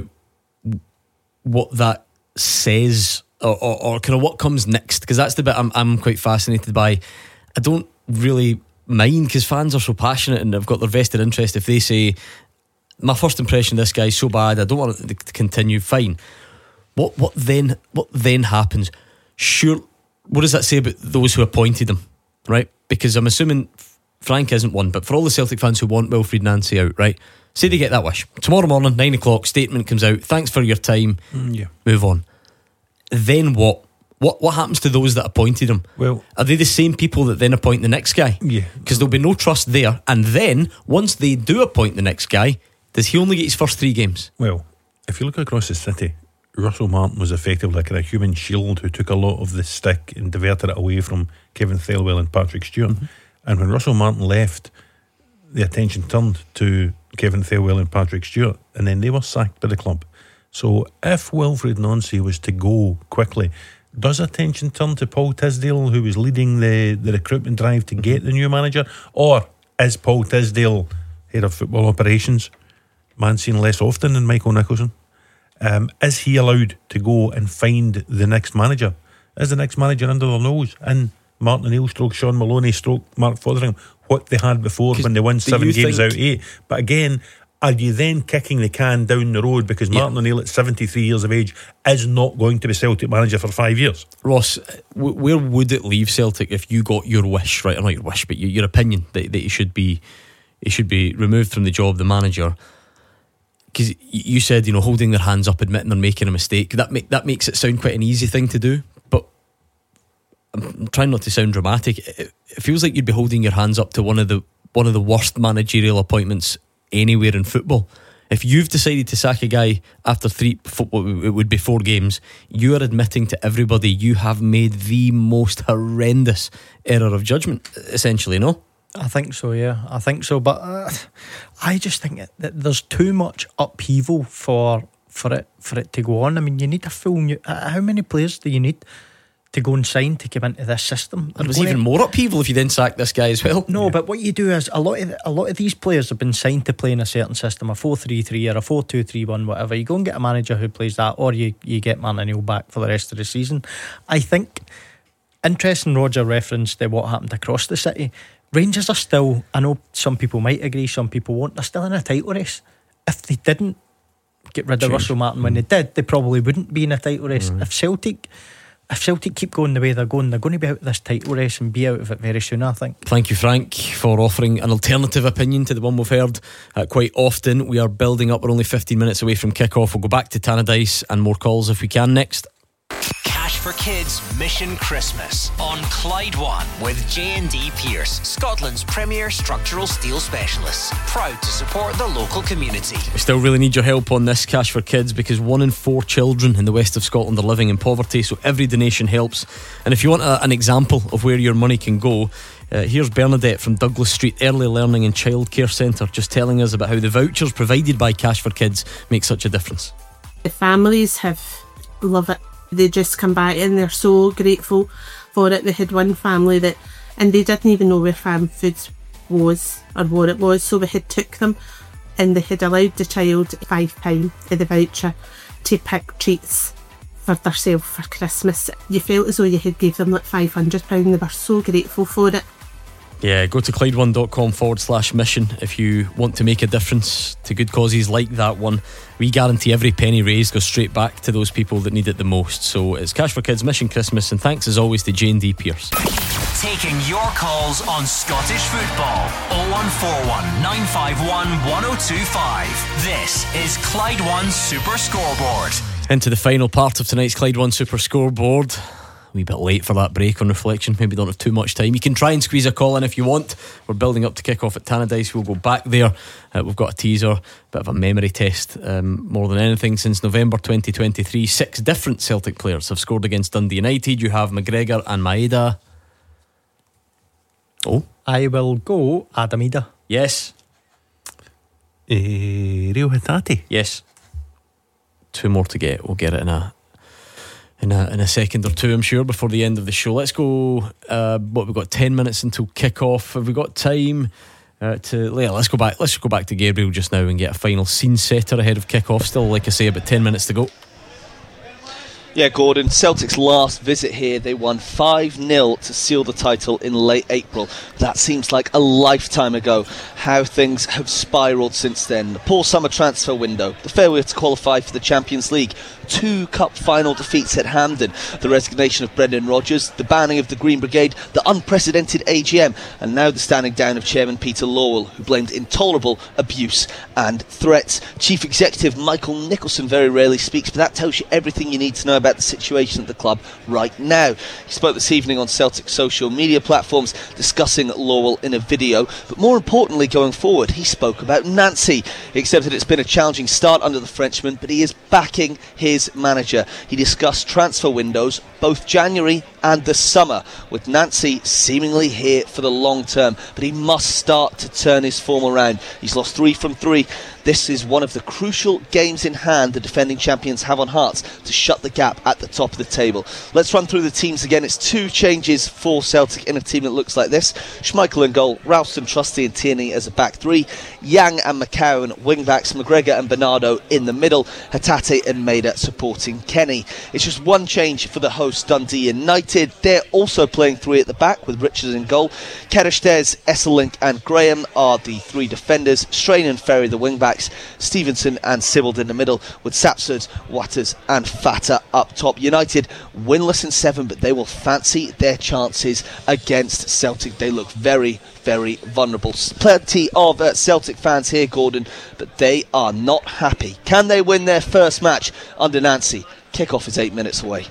what that says, or, or, or kind of what comes next? Because that's the bit I'm, I'm quite fascinated by. I don't really mind because fans are so passionate and they've got their vested interest. If they say, my first impression of this guy's so bad, I don't want it to continue, fine. What what then? What then happens? Sure. What does that say about those who appointed him? Right? Because I'm assuming Frank isn't one, but for all the Celtic fans who want Wilfried Nancy out, right? Say they get that wish. Tomorrow morning, nine o'clock, statement comes out. Thanks for your time. Mm, yeah. Move on. Then what? What what happens to those that appointed him? Well, are they the same people that then appoint the next guy? Yeah. Because there'll be no trust there. And then, once they do appoint the next guy, does he only get his first three games? Well, if you look across the city, Russell Martin was effectively like a human shield who took a lot of the stick and diverted it away from Kevin Thelwell and Patrick Stewart. Mm-hmm. And when Russell Martin left, the attention turned to Kevin Thelwell and Patrick Stewart, and then they were sacked by the club. So if Wilfried Nancy was to go quickly, does attention turn to Paul Tisdale, who was leading the, the recruitment drive to get the new manager? Or is Paul Tisdale, head of football operations, man seen less often than Michael Nicholson? Um, is he allowed to go and find the next manager? Is the next manager under their nose? And Martin O'Neill stroke Sean Maloney stroke Mark Fotheringham, what they had before when they won seven games out of eight. But again, are you then kicking the can down the road because yeah. Martin O'Neill at seventy-three years of age is not going to be Celtic manager for five years? Ross, w- where would it leave Celtic if you got your wish, right? Or not your wish, but your, your opinion that, that he should be he should be removed from the job, the manager? Because you said, you know, holding their hands up, admitting they're making a mistake, that make, that makes it sound quite an easy thing to do. But I'm trying not to sound dramatic. It, it feels like you'd be holding your hands up to one of the one of the worst managerial appointments anywhere in football. If you've decided to sack a guy after three, it would be four games, you are admitting to everybody you have made the most horrendous error of judgment, essentially, no? I think so, yeah. I think so. But uh, I just think that there's too much upheaval for for it for it to go on. I mean, you need a full new... Uh, how many players do you need to go and sign to come into this system. There was even more upheaval if you didn't sack this guy as well. No, yeah. But what you do is a lot of a lot of these players have been signed to play in a certain system, a four three three or a four two three one, whatever. You go and get a manager who plays that, or you, you get Martin O'Neill back for the rest of the season. I think, interesting, Roger referenced to what happened across the city. Rangers are still, I know some people might agree, some people won't, they're still in a title race. If they didn't get rid of Change. Russell Martin when mm. they did, they probably wouldn't be in a title race. Mm. If Celtic If Celtic keep going the way they're going, they're going to be out of this title race and be out of it very soon, I think. Thank you, Frank, for offering an alternative opinion to the one we've heard uh, quite often. We are building up, we're only fifteen minutes away from kick-off. We'll go back to Tannadice and more calls if we can next. Cash for Kids Mission Christmas on Clyde One with J and D Pierce, Scotland's premier structural steel specialist. Proud to support the local community. We still really need your help on this Cash for Kids, because one in four children in the west of Scotland are living in poverty, so every donation helps. And if you want a, an example of where your money can go, uh, here's Bernadette from Douglas Street Early Learning and Childcare Centre just telling us about how the vouchers provided by Cash for Kids make such a difference. The families have love it. They just come back and they're so grateful for it. They had one family that, and they didn't even know where Farm Foods was or what it was, so we had took them and they had allowed the child five pounds of the voucher to pick treats for themselves for Christmas. You felt as though you had gave them like five hundred pounds. They were so grateful for it. Yeah, go to clyde1.com forward slash mission if you want to make a difference to good causes like that one. We guarantee every penny raised goes straight back to those people that need it the most. So it's Cash for Kids Mission Christmas, and thanks as always to J and D Pierce. Taking your calls on Scottish football. oh one four one, nine five one, one oh two five. This is Clyde One Super Scoreboard. Into the final part of tonight's Clyde One Super Scoreboard. A wee bit late for that break on reflection. Maybe don't have too much time. You can try and squeeze a call in if you want. We're building up to kick off at Tannadice. We'll go back there. Uh, we've got a teaser, bit of a memory test. Um, more than anything, since November twenty twenty-three, six different Celtic players have scored against Dundee United. You have McGregor and Maeda. Oh, I will go Adam Ida. Yes. uh, Rio Hatate. Yes. Two more to get. We'll get it in a In a, in a second or two, I'm sure, before the end of the show. Let's go. Uh, what we've got ten minutes until kick-off. Have we got time uh, to? Yeah, let's go back. Let's go back to Gabriel just now and get a final scene setter ahead of kick-off. Still, like I say, about ten minutes to go. Yeah, Gordon, Celtic's last visit here, they won five nil to seal the title in late April. That seems like a lifetime ago. How things have spiralled since then. The poor summer transfer window, the failure to qualify for the Champions League, two cup final defeats at Hampden, the resignation of Brendan Rodgers, the banning of the Green Brigade, the unprecedented A G M, and now the standing down of Chairman Peter Lawwell, who blamed intolerable abuse and threats. Chief Executive Michael Nicholson very rarely speaks, but that tells you everything you need to know about the situation at the club right now. He spoke this evening on Celtic social media platforms discussing Lawwell in a video, but more importantly going forward, he spoke about Nancy. He accepted it's been a challenging start under the Frenchman, but he is backing his manager. He discussed transfer windows, both January and the summer, with Nancy seemingly here for the long term, but he must start to turn his form around. He's lost three from three. This is one of the crucial games in hand the defending champions have on Hearts to shut the gap at the top of the table. Let's run through the teams again. It's two changes for Celtic in a team that looks like this. Schmeichel in goal, Ralston, Trusty and Tierney as a back three, Yang and McCowan wing backs, McGregor and Bernardo in the middle, Hatate and Maeda supporting Kenny. It's just one change for the host Dundee United. They're also playing three at the back with Richards in goal. Kerishtes, Esselink and Graham are the three defenders, Strain and Ferry the wing backs, Stevenson and Sibbald in the middle, with Sapsud, Watters and Fata up top. United winless in seven, but they will fancy their chances against Celtic. They look very, very vulnerable. Plenty of uh, Celtic fans here, Gordon, but they are not happy. Can they win their first match under Nancy? Kick-off is eight minutes away.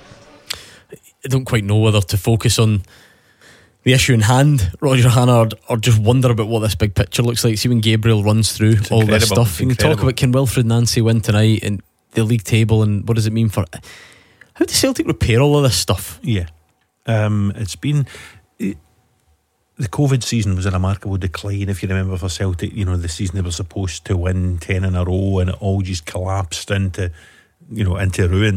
I don't quite know whether to focus on the issue in hand, Roger Hannard, or just wonder about what this big picture looks like. See when Gabriel runs through it's all this stuff, you can talk about, can Wilfred Nancy win tonight and the league table, and what does it mean for how does Celtic repair all of this stuff? Yeah, um, it's been it, the COVID season was a remarkable decline. If you remember, for Celtic, you know, the season they were supposed to win ten in a row and it all just collapsed into, you know, into ruins.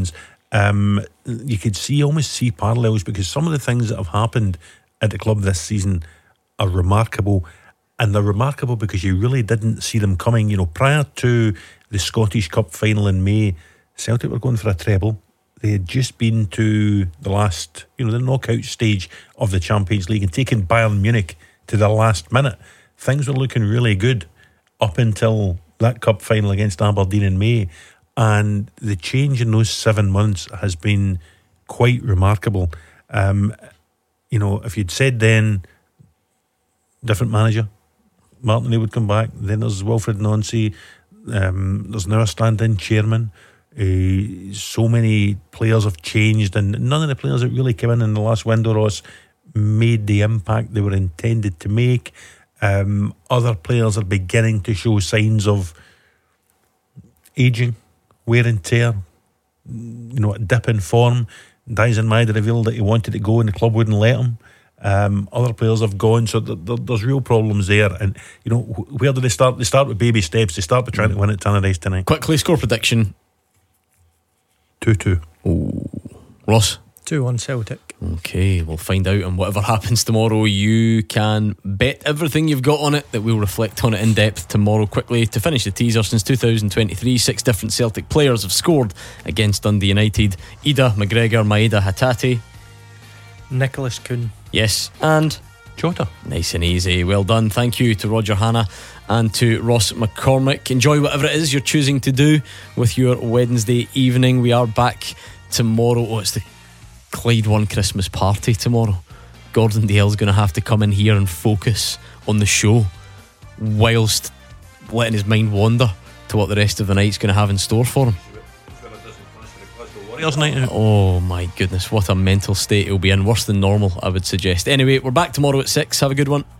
Um, you could see almost see parallels, because some of the things that have happened at the club this season are remarkable, and they're remarkable because you really didn't see them coming. You know, prior to the Scottish Cup final in May, Celtic were going for a treble. They had just been to the last, you know, the knockout stage of the Champions League and taken Bayern Munich to the last minute. Things were looking really good up until that cup final against Aberdeen in May. And the change in those seven months has been quite remarkable. Um, you know, if you'd said then, different manager, Martin would come back. Then there's Wilfred Nancy. Um, there's now a stand-in chairman. Uh, so many players have changed, and none of the players that really came in in the last window, Ross, made the impact they were intended to make. Um, other players are beginning to show signs of ageing, wear and tear, you know, a dip in form. Dyson Maeda revealed that he wanted to go and the club wouldn't let him. Um, other players have gone, so th- th- there's real problems there. And, you know, wh- where do they start? They start with baby steps. They start by trying mm. to win at Tannadice tonight. Quickly, score prediction. two two. Ooh. Ross? two one Celtic. Okay, we'll find out, and whatever happens tomorrow, you can bet everything you've got on it that we'll reflect on it in depth tomorrow. Quickly, to finish the teaser, since two thousand twenty-three, six different Celtic players have scored against Dundee United. Ida, McGregor, Maeda, Hatate, Nicholas Kuhn. Yes, and Jota. Nice and easy. Well done. Thank you to Roger Hanna and to Ross McCormick. Enjoy whatever it is you're choosing to do with your Wednesday evening. We are back tomorrow. Oh, it's the Clyde One Christmas party tomorrow. Gordon Dale's going to have to come in here and focus on the show whilst letting his mind wander to what the rest of the night's going to have in store for him. Oh my goodness, what a mental state he'll be in. Worse than normal, I would suggest. Anyway, we're back tomorrow at six. Have a good one.